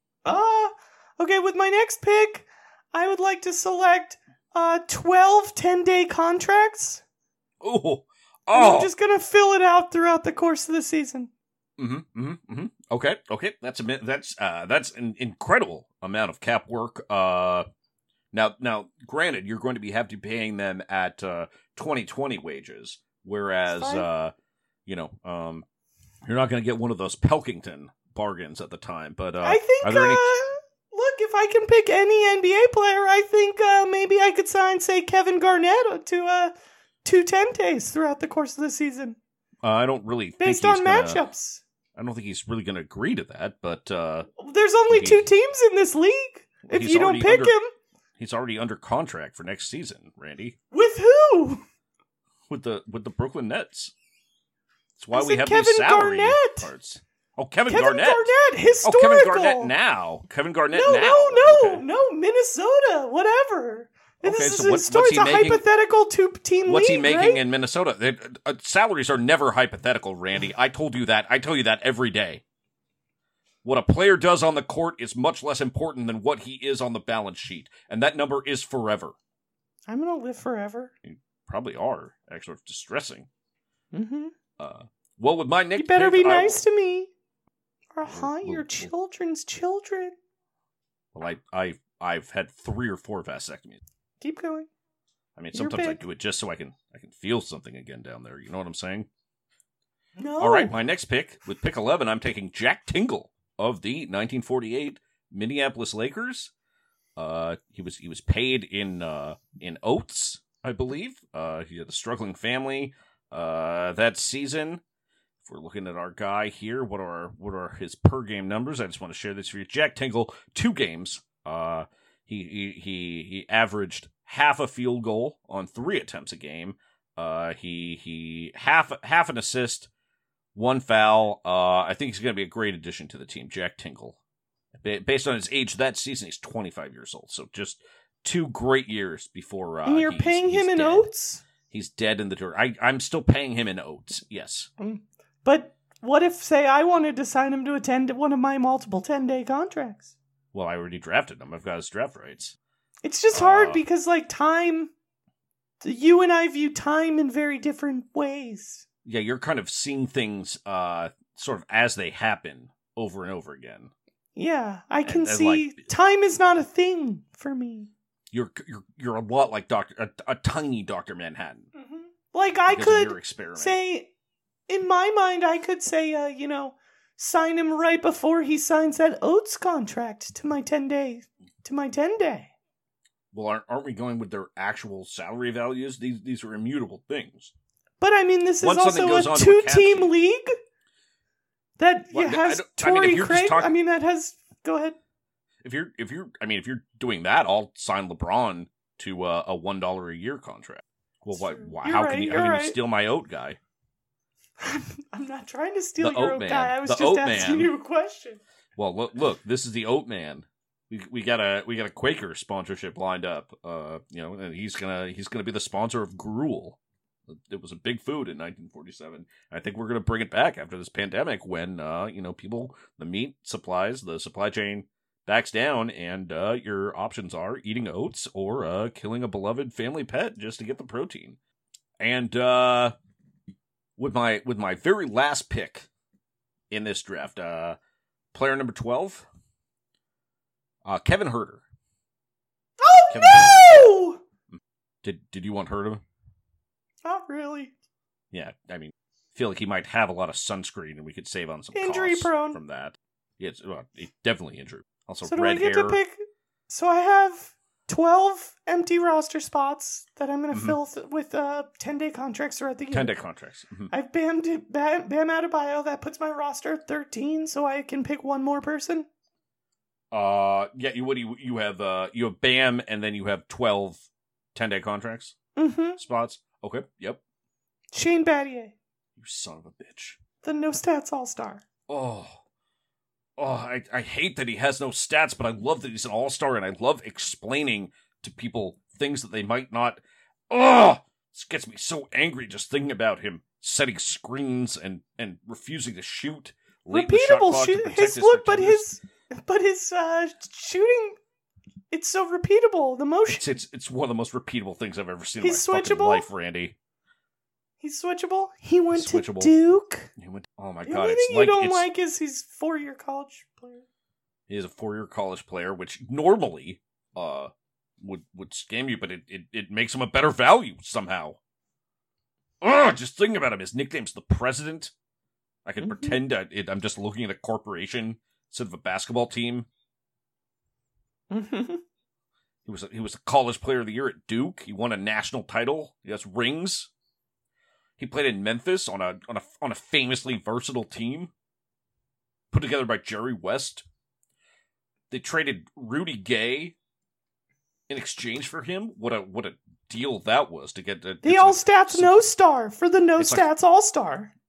S7: Uh, okay, with my next pick, I would like to select uh twelve ten-day contracts.
S6: Oh, oh!
S7: I'm just gonna fill it out throughout the course of the season.
S6: Mm-hmm. Mm-hmm. mm-hmm. Okay. Okay. That's a that's uh that's an incredible amount of cap work. Uh, now now, granted, you're going to be have to be paying them at uh twenty twenty wages, whereas uh, you know, um, you're not going to get one of those Pelkington bargains at the time. But uh,
S7: I think.
S6: are there any...
S7: uh, Look, if I can pick any N B A player, I think uh, maybe I could sign, say, Kevin Garnett to uh, two ten days throughout the course of the season.
S6: Uh, I don't really
S7: Based
S6: think he's
S7: on
S6: gonna,
S7: matchups.
S6: I don't think he's really going to agree to that, but... Uh,
S7: There's only
S6: he,
S7: two teams in this league.
S6: Well,
S7: if you don't pick
S6: under,
S7: him...
S6: He's already under contract for next season, Randy.
S7: With who?
S6: With the with the Brooklyn Nets. That's why
S7: I
S6: we
S7: said
S6: have
S7: Kevin
S6: these salary
S7: Garnett.
S6: parts. Oh, Kevin,
S7: Kevin
S6: Garnett.
S7: Garnett, historical.
S6: Oh, Kevin Garnett now. Kevin Garnett
S7: no,
S6: now.
S7: No, no,
S6: okay.
S7: no, Minnesota, whatever.
S6: Okay,
S7: this is
S6: so what,
S7: a story.
S6: what's
S7: It's
S6: he
S7: a
S6: making,
S7: hypothetical two-team
S6: What's
S7: league,
S6: he making
S7: right?
S6: in Minnesota? They, uh, salaries are never hypothetical, Randy. I told you that. I tell you that every day. What a player does on the court is much less important than what he is on the balance sheet, and that number is forever.
S7: I'm gonna live forever.
S6: You probably are. Actually, it's distressing.
S7: Mm-hmm.
S6: Uh, well, with my next
S7: You better
S6: pick,
S7: be
S6: I-
S7: nice to me, or I'll haunt
S6: well,
S7: your
S6: well,
S7: children's children.
S6: Well, I, I, I've had three or four vasectomies.
S7: Keep going.
S6: I mean,
S7: Your
S6: sometimes I
S7: pick.
S6: do it just so I can, I can feel something again down there. You know what I'm saying?
S7: No.
S6: All right, my next pick, with pick eleven, I'm taking Jack Tingle of the nineteen forty-eight Minneapolis Lakers. Uh, he was he was paid in uh, in oats, I believe. Uh, he had a struggling family uh, that season. If we're looking at our guy here, what are what are his per game numbers? I just want to share this for you. Jack Tingle, two games. Uh, he he he he averaged half a field goal on three attempts a game. Uh, he he half half an assist, one foul. Uh, I think he's going to be a great addition to the team. Jack Tingle, based on his age that season, he's twenty-five years old. So just two great years before. Uh,
S7: And you're
S6: he's,
S7: paying
S6: he's
S7: him in
S6: dead.
S7: oats?
S6: He's dead in the dirt. I I'm still paying him in oats. Yes.
S7: Mm. But what if, say, I wanted to sign him to a ten, one of my multiple ten-day contracts?
S6: Well, I already drafted him. I've got his draft rights.
S7: It's just hard
S6: Uh,
S7: because, like, time... You and I view time in very different ways.
S6: Yeah, you're kind of seeing things uh, sort of as they happen over and over again.
S7: Yeah, I can
S6: And- and,
S7: see
S6: like-
S7: time is not a thing for me.
S6: You're you're you're a lot like Doctor a, a tiny Doctor Manhattan.
S7: Like, I
S6: because of your
S7: could
S6: experiment.
S7: say, in my mind, I could say, uh, you know, sign him right before he signs that Oates contract to my ten-day, to my ten-day.
S6: Well, aren't, aren't we going with their actual salary values? These these are immutable things.
S7: But I mean, this is
S6: Once something
S7: also
S6: goes
S7: a
S6: onto a cap
S7: two-team
S6: sheet-
S7: league that
S6: Well,
S7: yeah,
S6: I
S7: has
S6: don't- I mean, if
S7: Torrey
S6: you're just
S7: Craig.
S6: talking-
S7: I mean, that has. Go ahead.
S6: If you're if you're I mean if you're doing that, I'll sign LeBron to uh, a one dollar a year contract. Well, what? Why,
S7: You're
S6: how
S7: right,
S6: can you
S7: you're
S6: how can
S7: right.
S6: you steal my oat guy?
S7: I'm not trying to steal
S6: The
S7: your
S6: Oat
S7: oat
S6: Man.
S7: guy. I was
S6: The
S7: just
S6: Oat
S7: asking
S6: Man.
S7: you a question.
S6: Well, look, look, this is the Oat Man. We we got a we got a Quaker sponsorship lined up. Uh, you know, and he's gonna he's gonna be the sponsor of Gruel. It was a big food in nineteen forty-seven. I think we're gonna bring it back after this pandemic when uh you know people the meat supplies the supply chain backs down and uh your options are eating oats or uh killing a beloved family pet just to get the protein. And uh with my with my very last pick in this draft, uh player number twelve. Uh, Kevin Herter.
S7: Oh
S6: Kevin
S7: no!
S6: Did did you want Herter?
S7: Not really.
S6: Yeah, I mean, I feel like he might have a lot of sunscreen, and we could save on some
S7: Injury
S6: costs
S7: prone.
S6: from that. Yeah, it's, well, he's definitely injured. Also,
S7: So do
S6: red
S7: I get
S6: hair.
S7: to pick? So I have twelve empty roster spots that I'm going to
S6: Mhm.
S7: fill th- with uh, ten-day contracts throughout the year.
S6: Ten day contracts. Mhm.
S7: I've bammed Bam, Bam Adebayo. That puts my roster at thirteen, so I can pick one more person.
S6: Uh, yeah. You what do you you have? Uh, you have Bam, and then you have twelve ten day contracts
S7: Mm-hmm.
S6: spots. Okay. Yep.
S7: Shane Battier,
S6: You son of a bitch.
S7: the no stats all-star.
S6: Oh. Oh, I, I hate that he has no stats, but I love that he's an all-star, and I love explaining to people things that they might not... Oh! This gets me so angry just thinking about him setting screens and, and refusing to shoot. late in the shot
S7: Repeatable
S6: clock to
S7: shoot.
S6: protect
S7: His
S6: his
S7: look, but
S6: pretenders.
S7: his but his uh, shooting. It's so repeatable. The motion.
S6: It's, it's, it's one of the most repeatable things I've ever seen
S7: He's
S6: in my fucking
S7: switchable?
S6: life, Randy.
S7: He's switchable. He went
S6: He's
S7: to
S6: switchable.
S7: Duke.
S6: He went, oh my
S7: The
S6: god,
S7: only
S6: it's
S7: thing
S6: like...
S7: you don't
S6: it's,
S7: like is he's four-year college player.
S6: He is a four-year college player, which normally uh would would scam you, but it, it, it makes him a better value somehow. Ugh, just thinking about him. His nickname's the President. I can
S7: Mhm.
S6: pretend that it, I'm just looking at a corporation instead of a basketball team.
S7: Mm-hmm.
S6: He was a, he was a college player of the year at Duke. He won a national title. He has rings. He played in Memphis on a on a on a famously versatile team put together by Jerry West. They traded Rudy Gay in exchange for him. What a what a deal that was to get the
S7: The all stats no star for the no
S6: It's like-
S7: stats all star.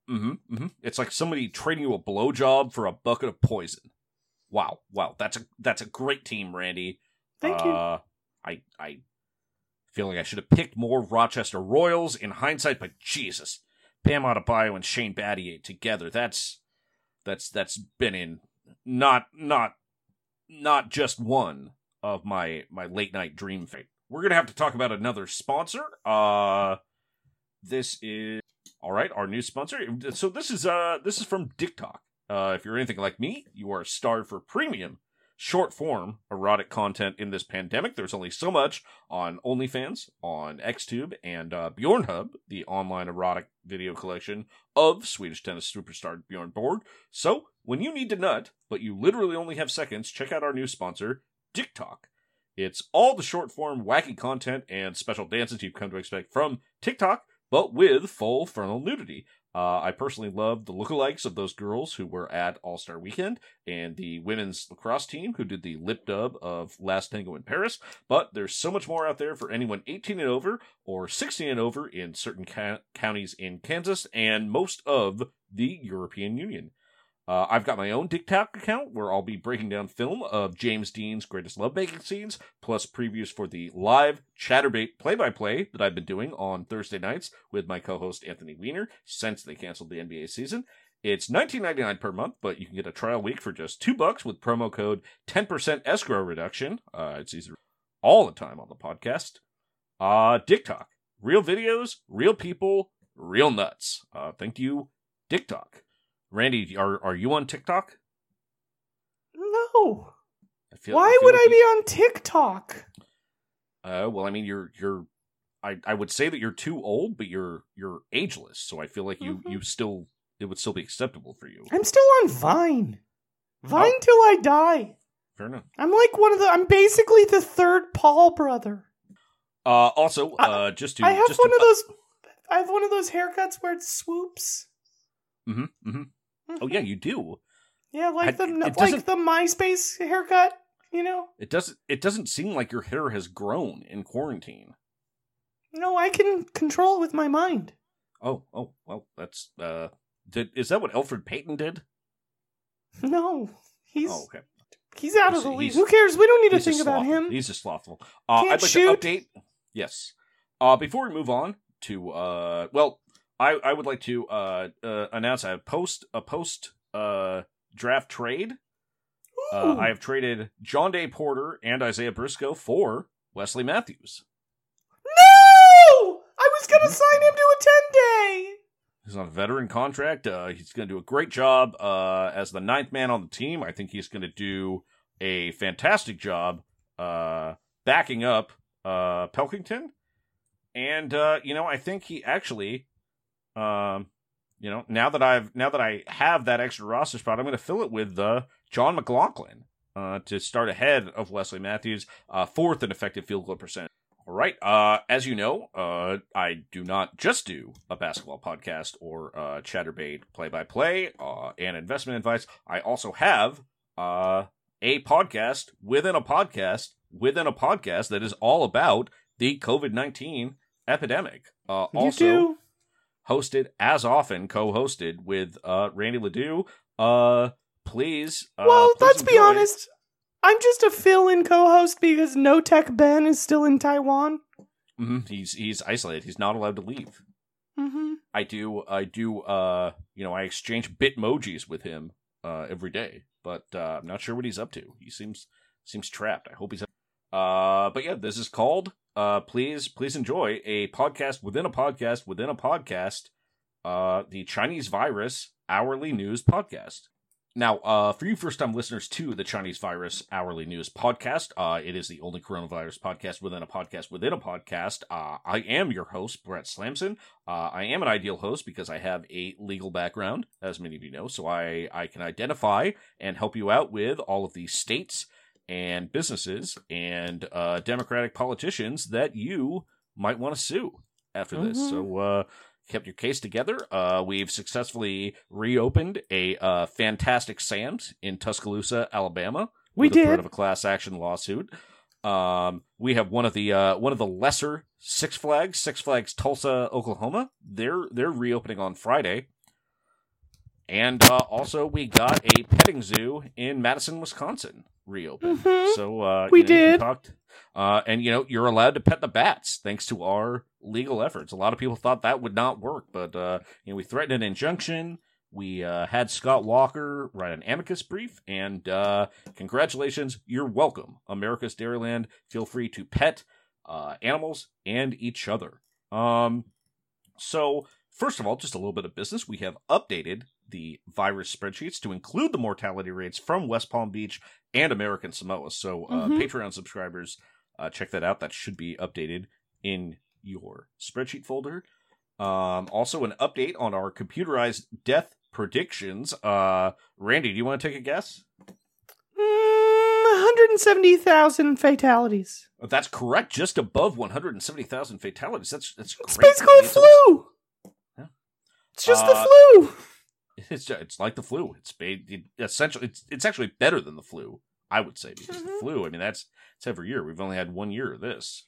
S6: Mm-hmm, mm-hmm. It's like somebody trading you a blowjob for a bucket of poison. Wow, wow, that's a that's a great team, Randy.
S7: Thank
S6: uh,
S7: you.
S6: I I feel like I should have picked more Rochester Royals in hindsight, but Jesus, Bam Adebayo and Shane Battier together. That's that's that's been in not not not just one of my my late night dream fate. We're gonna have to talk about another sponsor. Uh, this is all right. Our new sponsor. So this is uh this is from TikTok. Uh, if you're anything like me, you are starved for premium short form erotic content in this pandemic. There's only so much on OnlyFans, on XTube, and uh, Bjornhub, the online erotic video collection of Swedish tennis superstar Bjorn Borg. So when you need to nut, but you literally only have seconds, check out our new sponsor, TikTok. It's all the short form wacky content and special dances you've come to expect from TikTok, but with full frontal nudity. Uh, I personally love the lookalikes of those girls who were at All-Star Weekend and the women's lacrosse team who did the lip dub of Last Tango in Paris, but there's so much more out there for anyone eighteen and over or sixteen and over in certain ca- counties in Kansas and most of the European Union. Uh, I've got my own TikTok account where I'll be breaking down film of James Dean's greatest lovemaking scenes, plus previews for the live Chatterbait play-by-play that I've been doing on Thursday nights with my co-host Anthony Weiner since they canceled the N B A season. It's nineteen ninety-nine per month, but you can get a trial week for just two bucks with promo code ten percent escrow reduction. Uh, it's easier all the time on the podcast. Uh, TikTok. Real videos, real people, real nuts. Uh, thank you, TikTok. Randy, are are you on TikTok?
S7: No.
S6: I feel,
S7: Why
S6: I feel
S7: would
S6: like
S7: I
S6: you,
S7: be on TikTok?
S6: Uh, well, I mean, you're you're. I, I would say that you're too old, but you're you're ageless. So I feel like you,
S7: Mm-hmm.
S6: you still it would still be acceptable for you.
S7: I'm still on Vine. Vine
S6: Oh.
S7: till I die.
S6: Fair enough.
S7: I'm like one of the. I'm basically the third Paul brother.
S6: Uh, also, uh, just to
S7: I have
S6: just
S7: one
S6: to,
S7: of those. I have one of those haircuts where it swoops.
S6: Mm-hmm, mm-hmm. Oh yeah, you do.
S7: Yeah, like
S6: I-
S7: the
S6: it
S7: like
S6: doesn't-
S7: the MySpace haircut. You know.
S6: It doesn't. It doesn't seem like your hair has grown in quarantine.
S7: No, I can control it with my mind.
S6: Oh, oh, well, that's uh, did is that what Alfred Payton did?
S7: No, he's
S6: Oh, okay.
S7: he's out
S6: He's-
S7: of the league.
S6: he's-
S7: Who cares? We don't need to
S6: He's
S7: think
S6: just
S7: about
S6: slothful.
S7: him.
S6: He's just slothful. Uh,
S7: Can't
S6: I'd like
S7: shoot.
S6: to update. Yes. Uh, before we move on to uh, well, I I would like to uh, uh announce a post a post uh draft trade. Uh,
S7: Ooh.
S6: I have traded John Day Porter and Isaiah Briscoe for Wesley Matthews.
S7: No! I was gonna
S6: Mm-hmm.
S7: sign him to a ten day.
S6: He's on a veteran contract. Uh, he's going to do a great job uh, as the ninth man on the team. I think he's going to do a fantastic job uh, backing up uh, Pelkington. And uh, you know, I think he actually, um, you know, now that I've now that I have that extra roster spot, I'm going to fill it with uh, John McLaughlin uh, to start ahead of Wesley Matthews, uh, fourth in effective field goal percentage. All right. Uh, as you know, uh, I do not just do a basketball podcast or uh, Chatterbait play-by-play uh, and investment advice. I also have uh, a podcast within a podcast within a podcast that is all about the covid nineteen epidemic. Uh,
S7: You
S6: also
S7: do?
S6: hosted, as often, co-hosted with uh, Randy Ledoux. Uh, please. Uh,
S7: Well,
S6: please
S7: let's be
S6: enjoy.
S7: honest. I'm just a fill-in co-host because No Tech Ben is still in Taiwan.
S6: Mhm. He's he's isolated. He's not allowed to leave.
S7: Mm-hmm.
S6: I do, I do, uh, you know, I exchange bitmojis with him, uh, every day, but, uh, I'm not sure what he's up to. He seems, seems trapped. I hope he's, uh, but yeah, this is called, uh, please, please enjoy a podcast within a podcast within a podcast, uh, the Chinese Virus Hourly News Podcast. Now, uh, for you first-time listeners to the Chinese Virus Hourly News Podcast, uh, it is the only coronavirus podcast within a podcast within a podcast. Uh, I am your host, Brett Slamson. Uh, I am an ideal host because I have a legal background, as many of you know, so I, I can identify and help you out with all of the states and businesses and uh, Democratic politicians that you might want to sue after this.
S7: Mhm.
S6: So, uh, kept your case together. Uh, we've successfully reopened a uh, Fantastic Sam's in Tuscaloosa, Alabama.
S7: We
S6: with the threat
S7: did.
S6: of a class action lawsuit. Um, we have one of the uh, one of the lesser Six Flags, Six Flags Tulsa, Oklahoma. They're they're reopening on Friday. And uh, also, we got a petting zoo in Madison, Wisconsin reopened.
S11: Mm-hmm.
S6: So uh,
S11: we
S6: you know,
S11: did.
S6: You talked, uh, and you know, you're allowed to pet the bats thanks to our legal efforts. A lot of people thought that would not work, but uh, you know, we threatened an injunction. We uh, had Scott Walker write an amicus brief, and uh, congratulations, you're welcome. America's Dairyland. Feel free to pet uh, animals and each other. Um, so, first of all, just a little bit of business. We have updated the virus spreadsheets to include the mortality rates from West Palm Beach and American Samoa. So, uh,
S11: Mhm.
S6: Patreon subscribers, uh, check that out. That should be updated in your spreadsheet folder. Um, also, an update on our computerized death predictions. Uh, Randy, do you want to take a guess?
S11: Mm, one hundred seventy thousand fatalities.
S6: That's correct. Just above one hundred seventy thousand fatalities. That's that's
S11: It's
S6: great.
S11: basically a flu.
S6: Yeah.
S11: It's just
S6: Uh,
S11: the flu.
S6: It's it's like the flu. It's ba- it, essentially it's it's actually better than the flu, I would say, because the flu. I mean, that's it's every year. We've only had one year of this.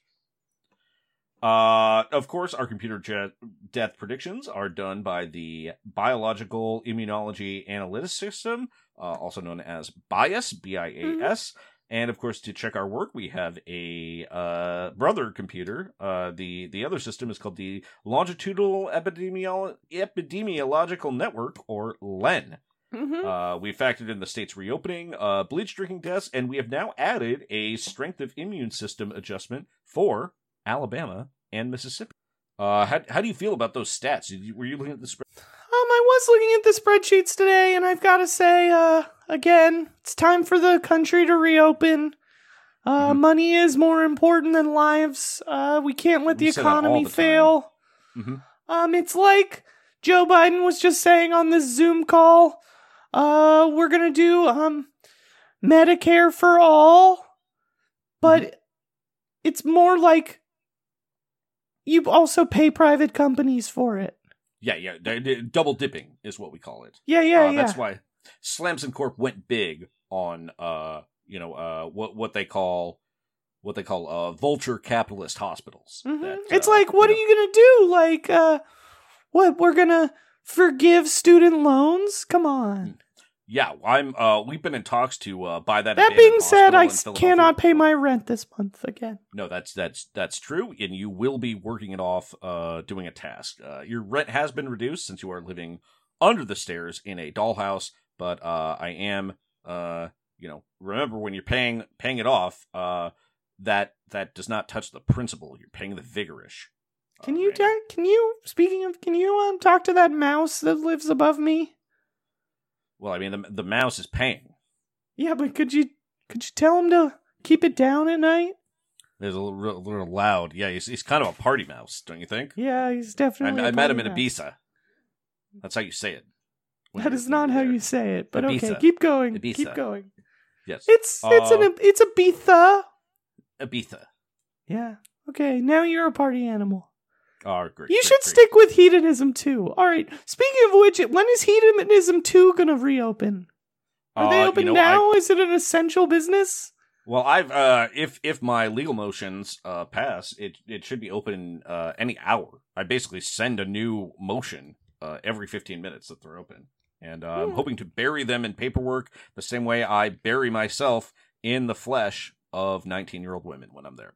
S6: Uh, of course, our computer jet death predictions are done by the Biological Immunology Analytics System, uh, also known as BIAS, B I A S. And of course, to check our work, we have a uh, brother computer. Uh, the the other system is called the Longitudinal Epidemiolo- Epidemiological Network, or L E N.
S11: Mm-hmm.
S6: Uh, we factored in the state's reopening, uh, bleach drinking deaths, and we have now added a strength of immune system adjustment for Alabama and Mississippi. Uh, how how do you feel about those stats? Did you, were you looking at the spread?
S11: Um, I was looking at the spreadsheets today, and I've got to say, uh, again, it's time for the country to reopen. Uh,
S6: Mhm.
S11: Money is more important than lives. Uh, we can't let
S6: We
S11: the
S6: say that all
S11: economy
S6: the time.
S11: fail.
S6: Mm-hmm.
S11: Um, it's like Joe Biden was just saying on this Zoom call. Uh, we're gonna do um Medicare for all, but it's more like you also pay private companies for it.
S6: Yeah, yeah, d- d- double dipping is what we call it.
S11: Yeah, yeah,
S6: uh,
S11: yeah.
S6: That's why Slamson Corp went big on uh, you know, uh, what what they call what they call uh vulture capitalist hospitals.
S11: Mhm.
S6: that,
S11: It's
S6: uh,
S11: like, what
S6: you
S11: are you gonna do? Like, uh, what we're gonna forgive student loans? Come on.
S6: Yeah, I'm. Uh, we've been in talks to uh, buy that.
S11: That
S6: abandoned
S11: being said,
S6: hospital
S11: I
S6: in
S11: s-
S6: Philadelphia.
S11: cannot pay my rent this month again.
S6: No, that's that's that's true, and you will be working it off, uh, doing a task. Uh, your rent has been reduced since you are living under the stairs in a dollhouse, but uh, I am, uh, you know, remember when you're paying paying it off, uh, that that does not touch the principal. You're paying the vigorish.
S11: Can you ta- can you speaking of can you um talk to that mouse that lives above me?
S6: Well, I mean, the the mouse is paying.
S11: Yeah, but could you could you tell him to keep it down at night?
S6: It's a little, a little loud. Yeah, he's he's kind of a party mouse, don't you think?
S11: Yeah, he's
S6: I,
S11: definitely.
S6: I
S11: a
S6: met him in
S11: party mouse.
S6: Ibiza. That's how you say it. when
S11: That
S6: you're-
S11: is
S6: when
S11: not
S6: you're
S11: how
S6: there.
S11: you say it, but okay,
S6: Ibiza.
S11: keep going.
S6: Ibiza.
S11: Keep going.
S6: Yes.
S11: It's it's
S6: Uh,
S11: an it's a Ibiza.
S6: Ibiza.
S11: Yeah. Okay, now you're a party animal.
S6: Oh, great.
S11: You
S6: great,
S11: should
S6: great.
S11: stick with hedonism too. All right. Speaking of which, when is hedonism two gonna reopen? Are they
S6: Uh, you
S11: open
S6: know,
S11: now?
S6: I-
S11: Is it an essential business?
S6: Well, I've uh, if if my legal motions uh, pass, it it should be open uh, any hour. I basically send a new motion uh, every fifteen minutes that they're open, and uh, I'm
S11: Hmm.
S6: hoping to bury them in paperwork the same way I bury myself in the flesh of nineteen-year-old women when I'm there.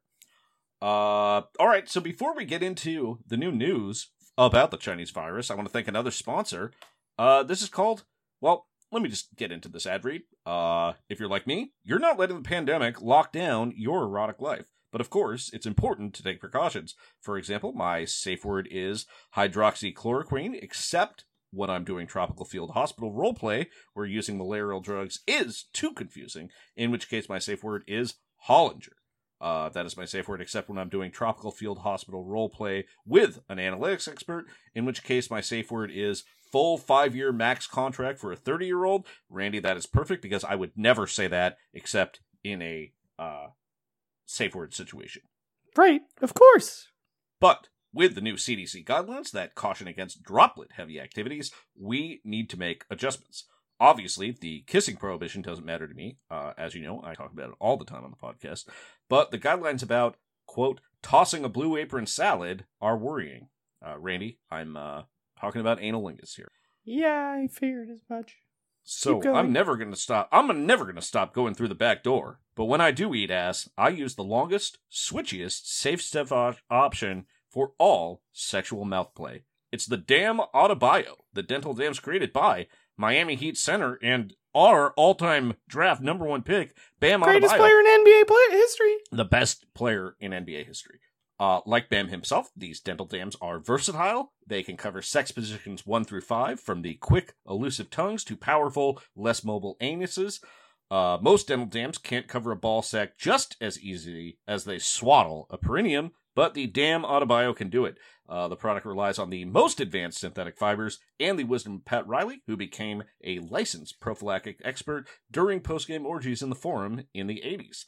S6: Uh, all right. So before we get into the new news about the Chinese virus, I want to thank another sponsor. Uh, this is called well. Let me just get into this ad read. Uh, if you're like me, you're not letting the pandemic lock down your erotic life. But of course, it's important to take precautions. For example, my safe word is hydroxychloroquine, except when I'm doing tropical field hospital roleplay, where using malarial drugs is too confusing, in which case my safe word is Hollinger. Uh, that is my safe word, except when I'm doing tropical field hospital roleplay with an analytics expert, in which case my safe word is full five-year max contract for a thirty-year-old. Randy, that is perfect, because I would never say that except in a uh, safe word situation.
S11: Right, of course.
S6: But with the new C D C guidelines that caution against droplet-heavy activities, we need to make adjustments. Obviously, the kissing prohibition doesn't matter to me. Uh, as you know, I talk about it all the time on the podcast. But the guidelines about, quote, tossing a blue apron salad are worrying. Uh, Randy, I'm uh, talking about analingus here.
S11: Yeah, I figured as much.
S6: So I'm never gonna stop. I'm never gonna stop going through the back door. But when I do eat ass, I use the longest, switchiest, safe step op- option for all sexual mouth play. It's the damn Autobio, the dental dams created by Miami Heat center and our all-time draft number one pick, Bam Adebayo.
S11: Greatest player in N B A play- history.
S6: The best player in N B A history. Uh, like Bam himself, these dental dams are versatile. They can cover sex positions one through five, from the quick, elusive tongues to powerful, less mobile anuses. Uh, most dental dams can't cover a ball sack just as easily as they swaddle a perineum, but the Dam Autobio can do it. Uh, the product relies on the most advanced synthetic fibers and the wisdom of Pat Riley, who became a licensed prophylactic expert during post-game orgies in the forum in the eighties.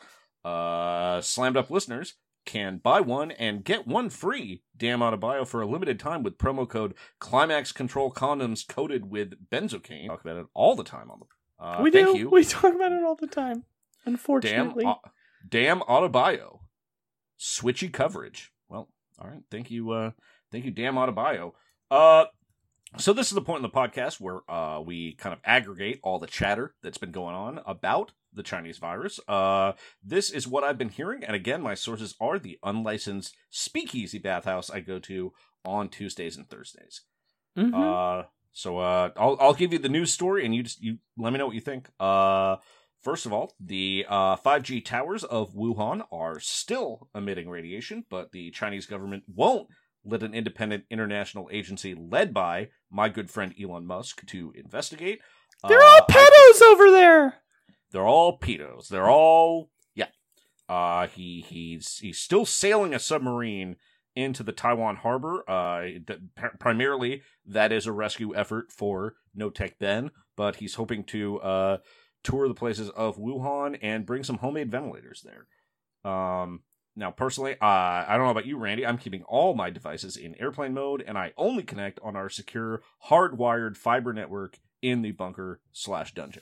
S6: Uh, Slammed Up listeners can buy one and get one free Dam Autobio for a limited time with promo code Climax Control Condoms coated with benzocaine. Talk about it all the time on the. Uh,
S11: we
S6: thank
S11: do.
S6: You.
S11: We talk about it all the time. Unfortunately,
S6: Dam, uh, Dam Autobio, switchy coverage. Well, all right. Thank you. Uh, thank you, Dam Autobio. Uh, so this is the point in the podcast where uh we kind of aggregate all the chatter that's been going on about the Chinese virus. Uh, this is what I've been hearing, and again, my sources are the unlicensed speakeasy bathhouse I go to on Tuesdays and Thursdays.
S11: Mm-hmm.
S6: Uh, so uh, I'll I'll give you the news story, and you just you let me know what you think. Uh, first of all, the uh five G towers of Wuhan are still emitting radiation, but the Chinese government won't let an independent international agency led by my good friend Elon Musk to investigate.
S11: They're
S6: uh,
S11: all pedos I, over there.
S6: They're all pedos. They're all yeah. Uh, he he's he's still sailing a submarine into the Taiwan harbor. Uh, th- primarily that is a rescue effort for No Tech Ben, but he's hoping to uh tour the places of Wuhan and bring some homemade ventilators there. Um. Now, personally, uh, I don't know about you, Randy. I'm keeping all my devices in airplane mode, and I only connect on our secure, hardwired fiber network in the bunker slash dungeon.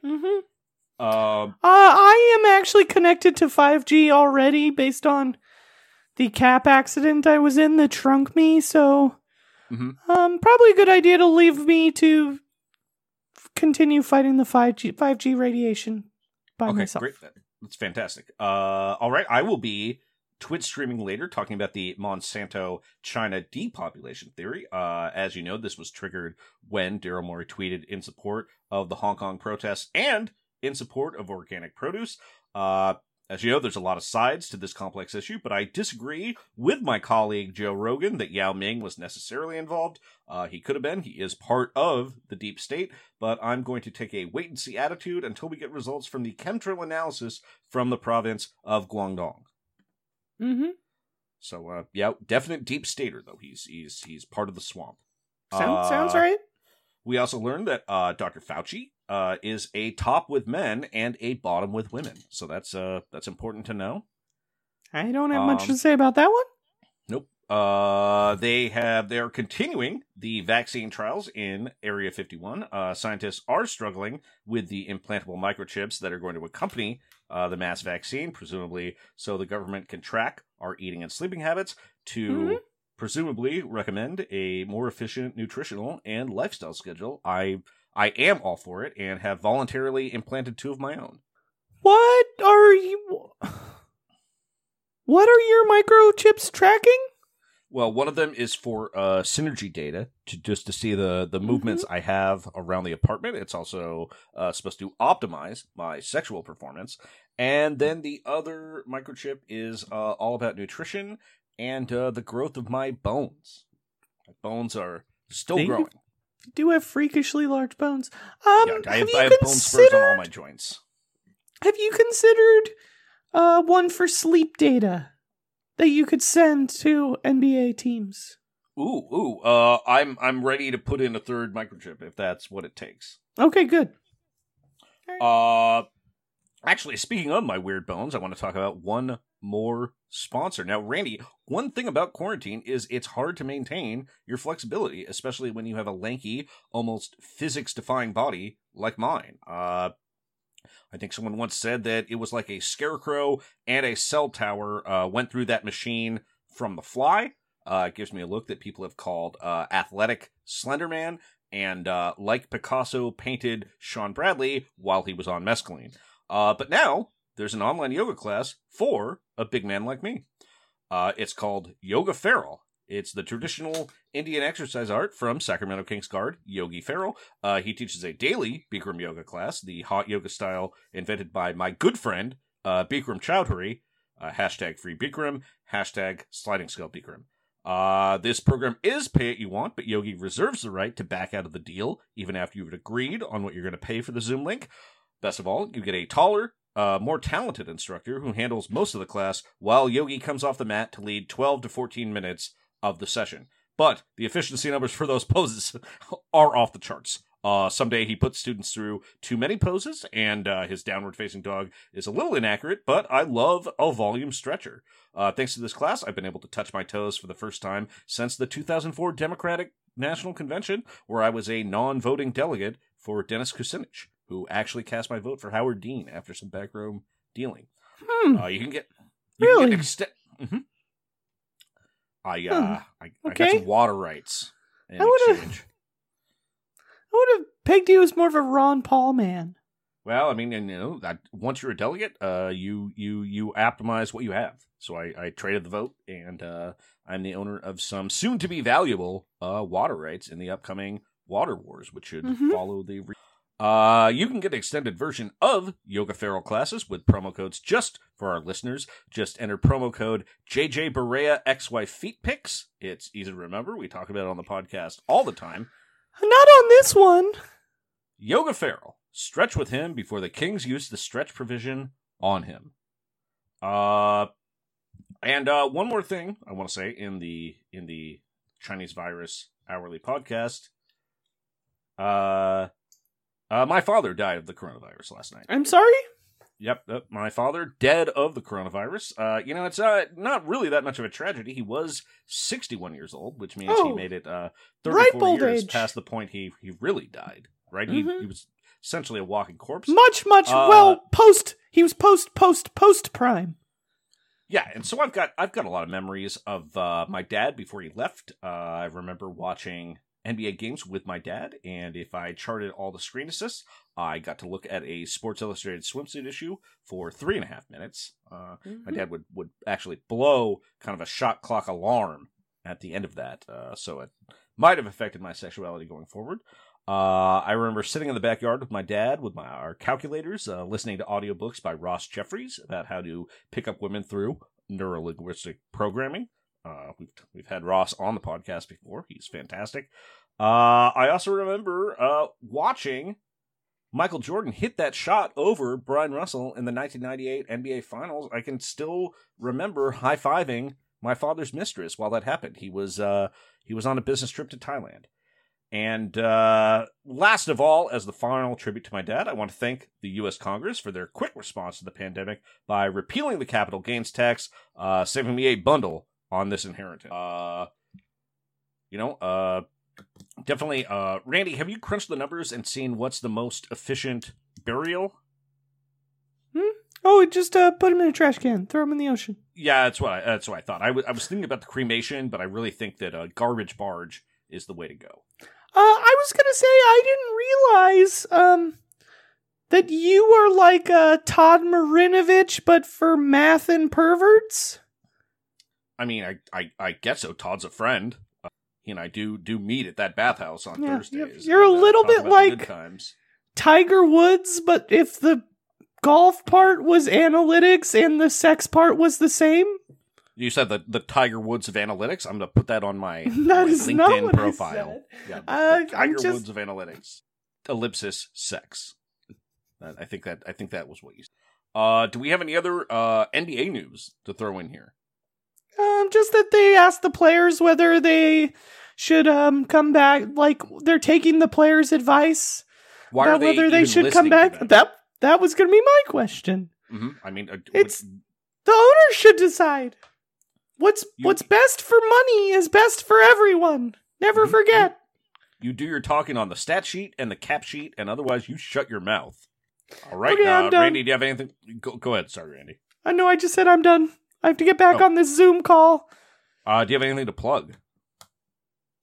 S11: Mm-hmm.
S6: Um,
S11: uh, I am actually connected to five G already based on the cap accident I was in that shrunk me, so
S6: mm-hmm.
S11: um, probably a good idea to leave me to continue fighting the five G, five G radiation by
S6: okay,
S11: myself.
S6: Great. That's fantastic. Uh, all right, I will be Twitch streaming later, talking about the Monsanto China depopulation theory. Uh, as you know, this was triggered when Daryl Morey tweeted in support of the Hong Kong protests and in support of organic produce. Uh, as you know, there's a lot of sides to this complex issue, but I disagree with my colleague Joe Rogan that Yao Ming was necessarily involved. Uh, he could have been. He is part of the deep state, but I'm going to take a wait-and-see attitude until we get results from the chemtrail analysis from the province of Guangdong.
S11: Mm-hmm.
S6: So, uh, yeah, definite deep stater, though. He's he's he's part of the swamp.
S11: Sounds,
S6: uh,
S11: sounds right.
S6: We also learned that uh, Doctor Fauci uh, is a top with men and a bottom with women. So that's uh that's important to know.
S11: I don't have
S6: um,
S11: much to say about that one.
S6: Nope. Uh, they have they are continuing the vaccine trials in Area fifty-one. Uh, scientists are struggling with the implantable microchips that are going to accompany uh, the mass vaccine, presumably so the government can track our eating and sleeping habits to mm-hmm. presumably recommend a more efficient nutritional and lifestyle schedule. I I am all for it and have voluntarily implanted two of my own.
S11: What are you? What are your microchips tracking?
S6: Well, one of them is for uh, synergy data, to just to see the, the movements mm-hmm. I have around the apartment. It's also uh, supposed to optimize my sexual performance. And then the other microchip is uh, all about nutrition and uh, the growth of my bones. My bones are still
S11: they
S6: growing.
S11: Do have freakishly large bones. Um,
S6: yeah, I
S11: have,
S6: have,
S11: you
S6: I have bone spurs on all my joints.
S11: Have you considered uh, one for sleep data that you could send to N B A teams?
S6: Ooh, ooh. Uh, I'm I'm ready to put in a third microchip if that's what it takes.
S11: Okay, good.
S6: Right. Uh, actually, speaking of my weird bones, I want to talk about one more sponsor. Now, Randy, one thing about quarantine is it's hard to maintain your flexibility, especially when you have a lanky, almost physics-defying body like mine. Uh, I think someone once said that it was like a scarecrow and a cell tower uh, went through that machine from The Fly. Uh, it gives me a look that people have called uh, athletic Slenderman. and uh, like Picasso painted Sean Bradley while he was on mescaline. Uh, but now there's an online yoga class for a big man like me. Uh, it's called Yoga Feral. It's the traditional Indian exercise art from Sacramento Kings guard Yogi Ferrell. Uh, he teaches a daily Bikram yoga class, the hot yoga style invented by my good friend, uh, Bikram Chowdhury. Uh, hashtag free Bikram, hashtag sliding scale Bikram. Uh, this program is pay what you want, but Yogi reserves the right to back out of the deal, even after you've agreed on what you're going to pay for the Zoom link. Best of all, you get a taller, uh, more talented instructor who handles most of the class, while Yogi comes off the mat to lead twelve to fourteen minutes of the session. But the efficiency numbers for those poses are off the charts. Uh, someday he puts students through too many poses, and uh, his downward-facing dog is a little inaccurate, but I love a volume stretcher. Uh, thanks to this class, I've been able to touch my toes for the first time since the two thousand four Democratic National Convention, where I was a non-voting delegate for Dennis Kucinich, who actually cast my vote for Howard Dean after some backroom dealing.
S11: Hmm.
S6: Uh, you can get... You
S11: really?
S6: Can get ext- mm-hmm. I, uh,
S11: Hmm.
S6: I, I
S11: Okay.
S6: got some water rights in
S11: I would've-
S6: exchange.
S11: I would have pegged you as more of a Ron Paul man.
S6: Well, I mean, and, you know, that once you're a delegate, uh, you you you optimize what you have. So I, I traded the vote, and uh, I'm the owner of some soon-to-be valuable uh, water rights in the upcoming Water Wars, which should
S11: Mhm.
S6: follow the... Re- uh, you can get an extended version of Yoga Feral classes with promo codes just for our listeners. Just enter promo code J J Barea X Y Feet Pics. It's easy to remember. We talk about it on the podcast all the time.
S11: Not on this one.
S6: Yoga Feral. Stretch with him before the Kings use the stretch provision on him. Uh, and uh, one more thing I want to say in the in the Chinese Virus Hourly podcast. Uh, uh, my father died of the coronavirus last night.
S11: I'm sorry?
S6: Yep, uh, my father dead of the coronavirus. Uh, you know, it's uh, not really that much of a tragedy. He was sixty-one years old, which means
S11: Oh.
S6: he made it uh,
S11: Ripe
S6: thirty-four
S11: old
S6: years
S11: age.
S6: past the point he he really died. Right?
S11: Mhm.
S6: He he was essentially a walking corpse.
S11: Much, much,
S6: Uh,
S11: well, post, he was post, post, post prime.
S6: Yeah, and so I've got I've got a lot of memories of uh, my dad before he left. Uh, I remember watching N B A games with my dad, and if I charted all the screen assists, I got to look at a Sports Illustrated swimsuit issue for three and a half minutes. Uh, My dad would, would actually blow kind of a shot clock alarm at the end of that, uh, so it might have affected my sexuality going forward. Uh, I remember sitting in the backyard with my dad with my our calculators, uh, listening to audiobooks by Ross Jeffries about how to pick up women through neurolinguistic programming. Uh, we've we've had Ross on the podcast before. He's fantastic. Uh, I also remember uh, watching Michael Jordan hit that shot over Brian Russell in the nineteen ninety-eight N B A Finals. I can still remember high-fiving my father's mistress while that happened. He was uh, he was on a business trip to Thailand. And uh, last of all, as the final tribute to my dad, I want to thank the U S Congress for their quick response to the pandemic by repealing the capital gains tax, uh, saving me a bundle on this inheritance. Uh, you know, uh, definitely. Uh, Randy, have you crunched the numbers and seen what's the most efficient burial?
S11: Hmm? Oh, just uh, put him in a trash can. Throw him in the ocean.
S6: Yeah, that's what I, that's what I thought. I, w- I was thinking about the cremation, but I really think that a garbage barge is the way to go.
S11: Uh, I was gonna say I didn't realize um that you are like uh, Todd Marinovich, but for math and perverts.
S6: I mean, I, I, I guess so. Todd's a friend. Uh, he and I do do meet at that bathhouse on
S11: Yeah,
S6: Thursdays.
S11: you're a
S6: and, uh,
S11: little
S6: talk
S11: bit
S6: about the
S11: like-
S6: good times.
S11: Tiger Woods, but if the golf part was analytics and the sex part was the same.
S6: You said the the Tiger Woods of analytics. I'm going to put that on my,
S11: That
S6: my
S11: is
S6: LinkedIn
S11: not what I
S6: profile.
S11: said.
S6: Yeah, the,
S11: Uh,
S6: the Tiger
S11: I'm just-
S6: Woods of analytics. Ellipsis sex. Uh, I think that I think that was what you said. Uh, do we have any other uh, N B A news to throw in here?
S11: Um, just that they asked the players whether they should um come back. Like they're taking the players' advice
S6: Why
S11: about
S6: are they
S11: whether they
S6: even
S11: should
S6: listening
S11: come
S6: to
S11: back.
S6: them?
S11: That that was going to be my question.
S6: Mm-hmm. I mean, uh,
S11: It's
S6: what-
S11: the owner should decide. What's
S6: You-
S11: what's best for money is best for everyone. Never
S6: Mhm.
S11: forget.
S6: you do your talking on the stat sheet and the cap sheet, and otherwise you shut your mouth. All right,
S11: Okay, I'm
S6: uh,
S11: done.
S6: Randy, do you have anything? Go, go ahead. Sorry, Randy.
S11: I know I just said I'm done. I have to get back
S6: Oh.
S11: on this Zoom call.
S6: Uh, do you have anything to plug?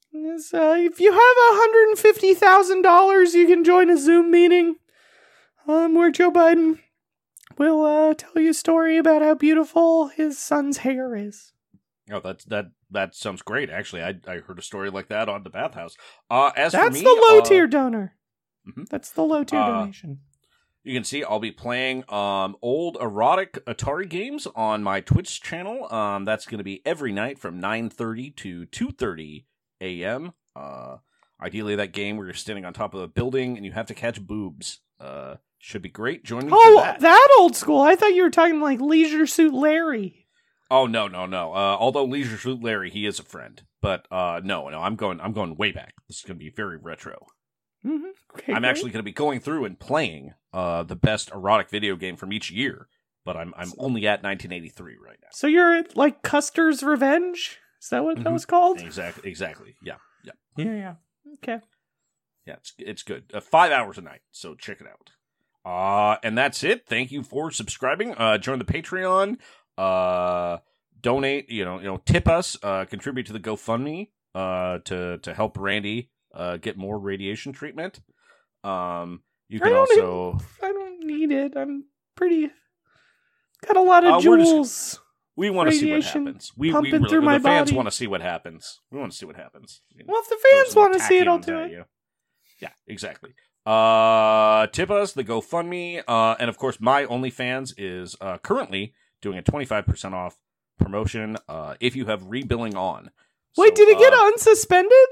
S11: is uh, if you have one hundred fifty thousand dollars, you can join a Zoom meeting um, where Joe Biden will uh, tell you a story about how beautiful his son's hair is.
S6: Oh, that's that. That sounds great. Actually, I I heard a story like that on the Bathhouse. Uh, as
S11: That's
S6: for me,
S11: the low
S6: uh,
S11: tier donor.
S6: mhm.
S11: That's the low tier
S6: Uh,
S11: donation.
S6: You can see I'll be playing um old erotic Atari games on my Twitch channel. Um, that's going to be every night from nine thirty to two thirty a.m. Uh, ideally that game where you're standing on top of a building and you have to catch boobs. Uh, should be great. Join me
S11: Oh,
S6: for that.
S11: that old school. I thought you were talking like Leisure Suit Larry.
S6: Oh no, no, no. Uh, although Leisure Suit Larry, he is a friend, but uh, no, no. I'm going. I'm going way back. This is going to be very retro.
S11: Mm-hmm. Okay,
S6: I'm
S11: great.
S6: actually going to be going through and playing uh the best erotic video game from each year, but I'm I'm only at nineteen eighty-three right now.
S11: So you're at like Custer's Revenge? Is that what that
S6: Mhm.
S11: was called?
S6: Exactly. Exactly. Yeah. Yeah.
S11: Yeah, yeah. Okay.
S6: Yeah. It's it's good. Uh, five hours a night. So check it out. Uh, and that's it. Thank you for subscribing. Uh, join the Patreon. Uh, donate. You know. You know. Tip us. Uh, contribute to the GoFundMe. Uh, to to help Randy. Uh, get more radiation treatment. Um, you
S11: I
S6: can
S11: don't
S6: also.
S11: need- I don't need it. I'm pretty. Got a lot of
S6: Uh, we're just-
S11: jewels.
S6: We want to see what
S11: Radiation
S6: happens. We, we
S11: pumping
S6: really,
S11: through my
S6: the fans
S11: body.
S6: want to see what happens. We want to see what happens.
S11: Well, if the
S6: Throw
S11: fans
S6: some
S11: want to see it, I'll
S6: tachyons
S11: do
S6: at
S11: it.
S6: you. Yeah, exactly. Uh, tip us, the GoFundMe, uh, and of course, my OnlyFans is uh, currently doing a twenty-five percent off promotion uh, if you have rebilling on.
S11: Wait,
S6: So,
S11: did it get
S6: uh,
S11: unsuspended?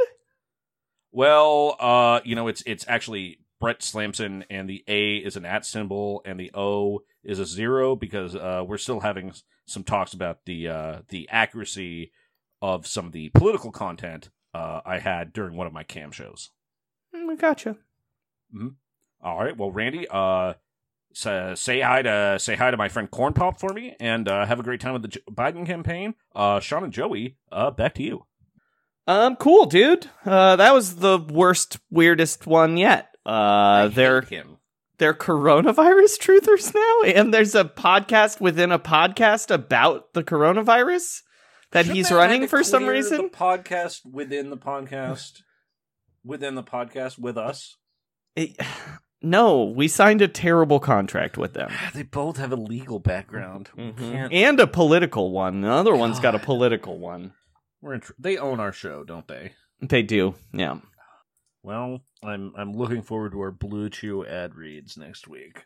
S6: Well, uh, you know, it's it's actually Brett Slamson, and the A is an at symbol, and the O is a zero because uh, we're still having some talks about the uh, the accuracy of some of the political content uh, I had during one of my cam shows.
S11: Mm, I gotcha.
S6: Mm-hmm. All right, well, Randy, uh, say, say hi to say hi to my friend Corn Pop for me, and uh, have a great time with the J- Biden campaign. Uh, Sean and Joey, uh, back to you.
S7: Um, cool, dude. Uh, that was the worst, weirdest one yet. Uh, they're
S6: him.
S7: they're coronavirus truthers now, and there's a podcast within a podcast about the coronavirus that
S6: Shouldn't
S7: he's
S6: they
S7: running
S6: have to
S7: for some
S6: clear
S7: reason.
S6: The podcast within the podcast within the podcast with us.
S7: It- no, we signed a terrible contract with them,
S6: They both have a legal background. We can't-
S7: and a political one. The other one's got a
S6: God.
S7: political one.
S6: We're in tr- they own our show, don't they?
S7: They do, yeah.
S6: Well, I'm I'm looking forward to our Blue Chew ad reads next week.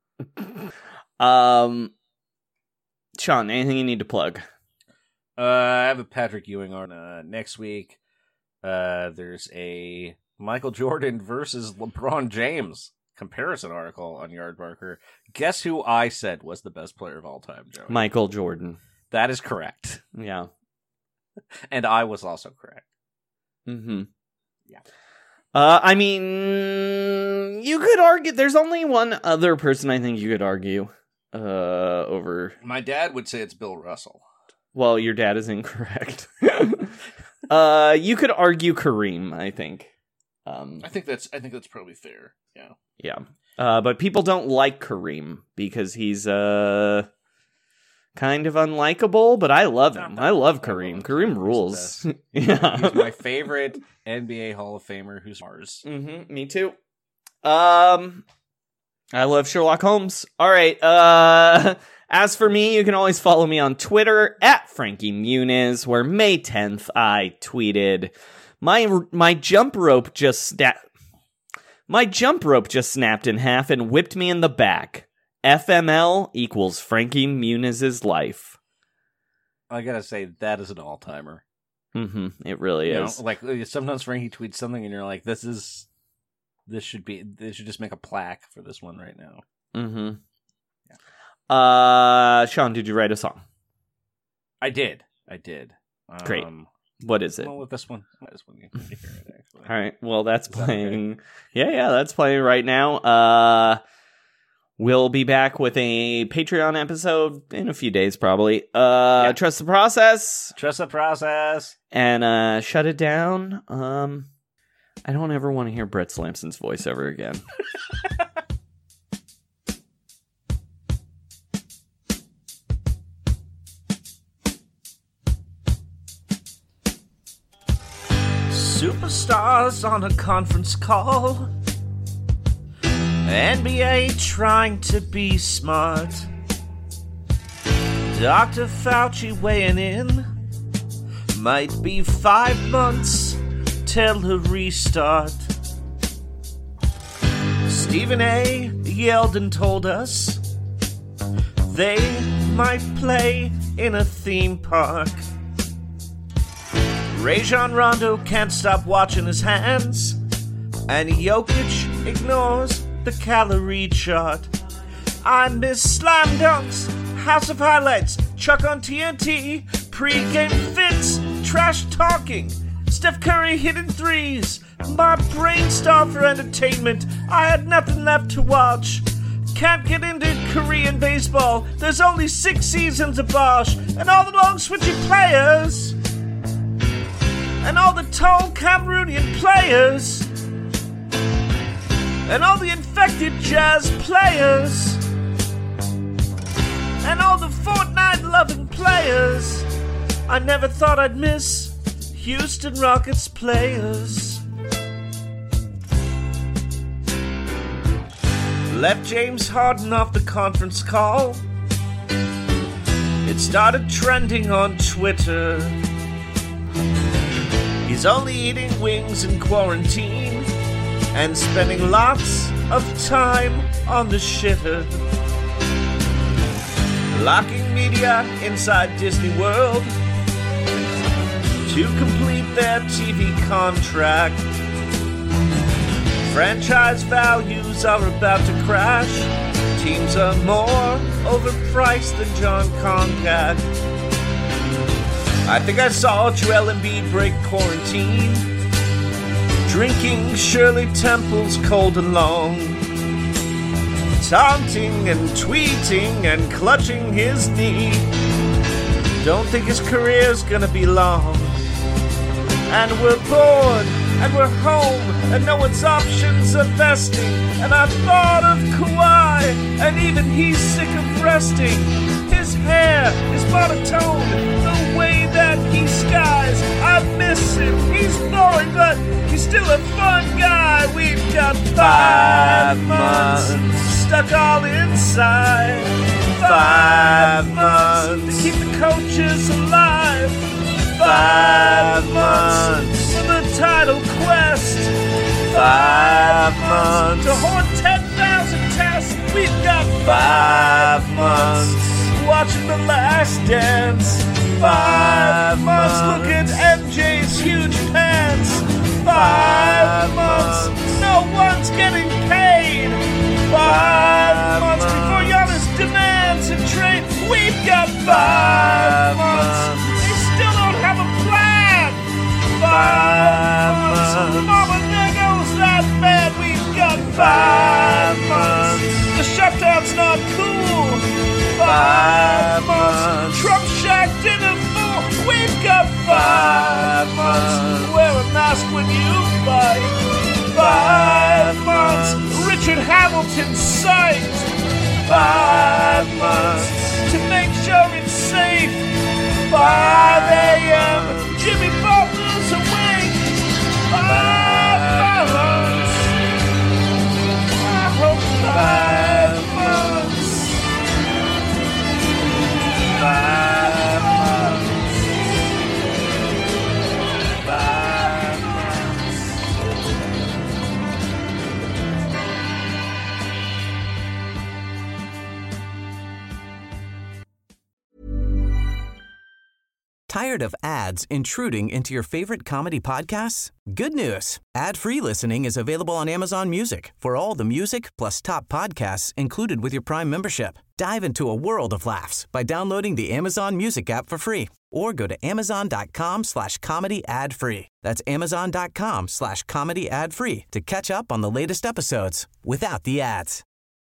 S7: Um, Sean, anything you need to plug?
S6: Uh, I have a Patrick Ewing on uh, next week. Uh, there's a Michael Jordan versus LeBron James comparison article on Yardbarker. Guess who I said was the best player of all time, Joe?
S7: Michael Jordan.
S6: That is correct.
S7: Yeah.
S6: And I was also correct.
S7: Mm-hmm.
S6: Yeah.
S7: Uh, I mean, you could argue. There's only one other person I think you could argue uh, over.
S6: My dad would say it's Bill Russell.
S7: Well, your dad is incorrect. uh, you could argue Kareem, I think. Um,
S6: I think that's I think that's probably fair. Yeah.
S7: yeah. Uh, but people don't like Kareem because he's uh kind of unlikable. But I love him. I love Kareem. Kareem rules. Yeah.
S6: He's my favorite N B A Hall of Famer who's ours.
S7: Mm-hmm, me too. Um, I love Sherlock Holmes. All right. Uh, as for me, you can always follow me on Twitter at Frankie Muniz, where May tenth I tweeted my my jump rope just sna- my jump rope just snapped in half and whipped me in the back. F M L equals Frankie Muniz's life.
S6: I gotta say that is an all timer.
S7: Mm-hmm. It really
S6: You know,
S7: is.
S6: like sometimes Frankie tweets something and you're like, "This is, this should be, they should just make a plaque for this one right now."
S7: Mm-hmm. Yeah. Uh, Sean, did you write a song?
S6: I did, I did.
S7: Great.
S6: Um,
S7: What is it?
S6: Well, with this one, this one you can hear it actually.
S7: All right. Well, that's
S6: Is that
S7: playing. Okay? Yeah, yeah, that's playing right now. Uh, we'll be back with a Patreon episode in a few days, probably. Uh, yeah. Trust the process.
S6: Trust the process.
S7: And uh, shut it down. Um, I don't ever want to hear Brett Slamson's voice ever again.
S12: Superstars on a conference call. N B A trying to be smart. Doctor Fauci weighing in. Might be five months till a restart. Stephen A. yelled and told us they might play in a theme park. Rajon Rondo can't stop watching his hands, and Jokic ignores the calorie chart. I miss slam dunks, House of Highlights, Chuck on T N T, pre-game fits, trash talking, Steph Curry hitting threes. My brain starved for entertainment. I had nothing left to watch. Can't get into Korean baseball. There's only six seasons of Bosch, and all the long switchy players, and all the tall Cameroonian players, and all the infected jazz players, and all the Fortnite-loving players. I never thought I'd miss Houston Rockets players. Left James Harden off the conference call. It started trending on Twitter. He's only eating wings in quarantine and spending lots of time on the shitter. Locking media inside Disney World to complete their T V contract. Franchise values are about to crash. Teams are more overpriced than John Concat. I think I saw Joel Embiid break quarantine, drinking Shirley Temple's cold and long, taunting and tweeting and clutching his knee. Don't think his career's gonna be long. And we're bored, and we're home, and no one's options are vesting. And I thought of Kawhi, and even he's sick of resting. His hair is monotone, the way that he skies. I miss him, he's boring, but he's still a fun guy. We've got five, five months, months stuck all inside. Five, five months to keep the coaches alive. Five months for the title quest. Five months to hoard ten thousand tests. We've got five months watching The Last Dance. Five months look at M J's huge pants. Five months no one's getting paid. Five months before Giannis demands a trade. We've got five months. Still don't have a plan. Five months. Mama, there goes that man. We've got five months. The shutdown's not cool. Five months. Trump Shack dinner full. We've got five months. Wear a mask when you bite. Five months. Richard Hamilton's sight. Five months to make sure it's safe. five a.m. Jimmy Butler's awake. Five months. I hope five months. Five months. Five months.
S1: Tired of ads intruding into your favorite comedy podcasts? Good news. Ad-free listening is available on Amazon Music for all the music plus top podcasts included with your Prime membership. Dive into a world of laughs by downloading the Amazon Music app for free or go to amazon.com slash comedy ad free. That's amazon.com slash comedy ad free to catch up on the latest episodes without the ads.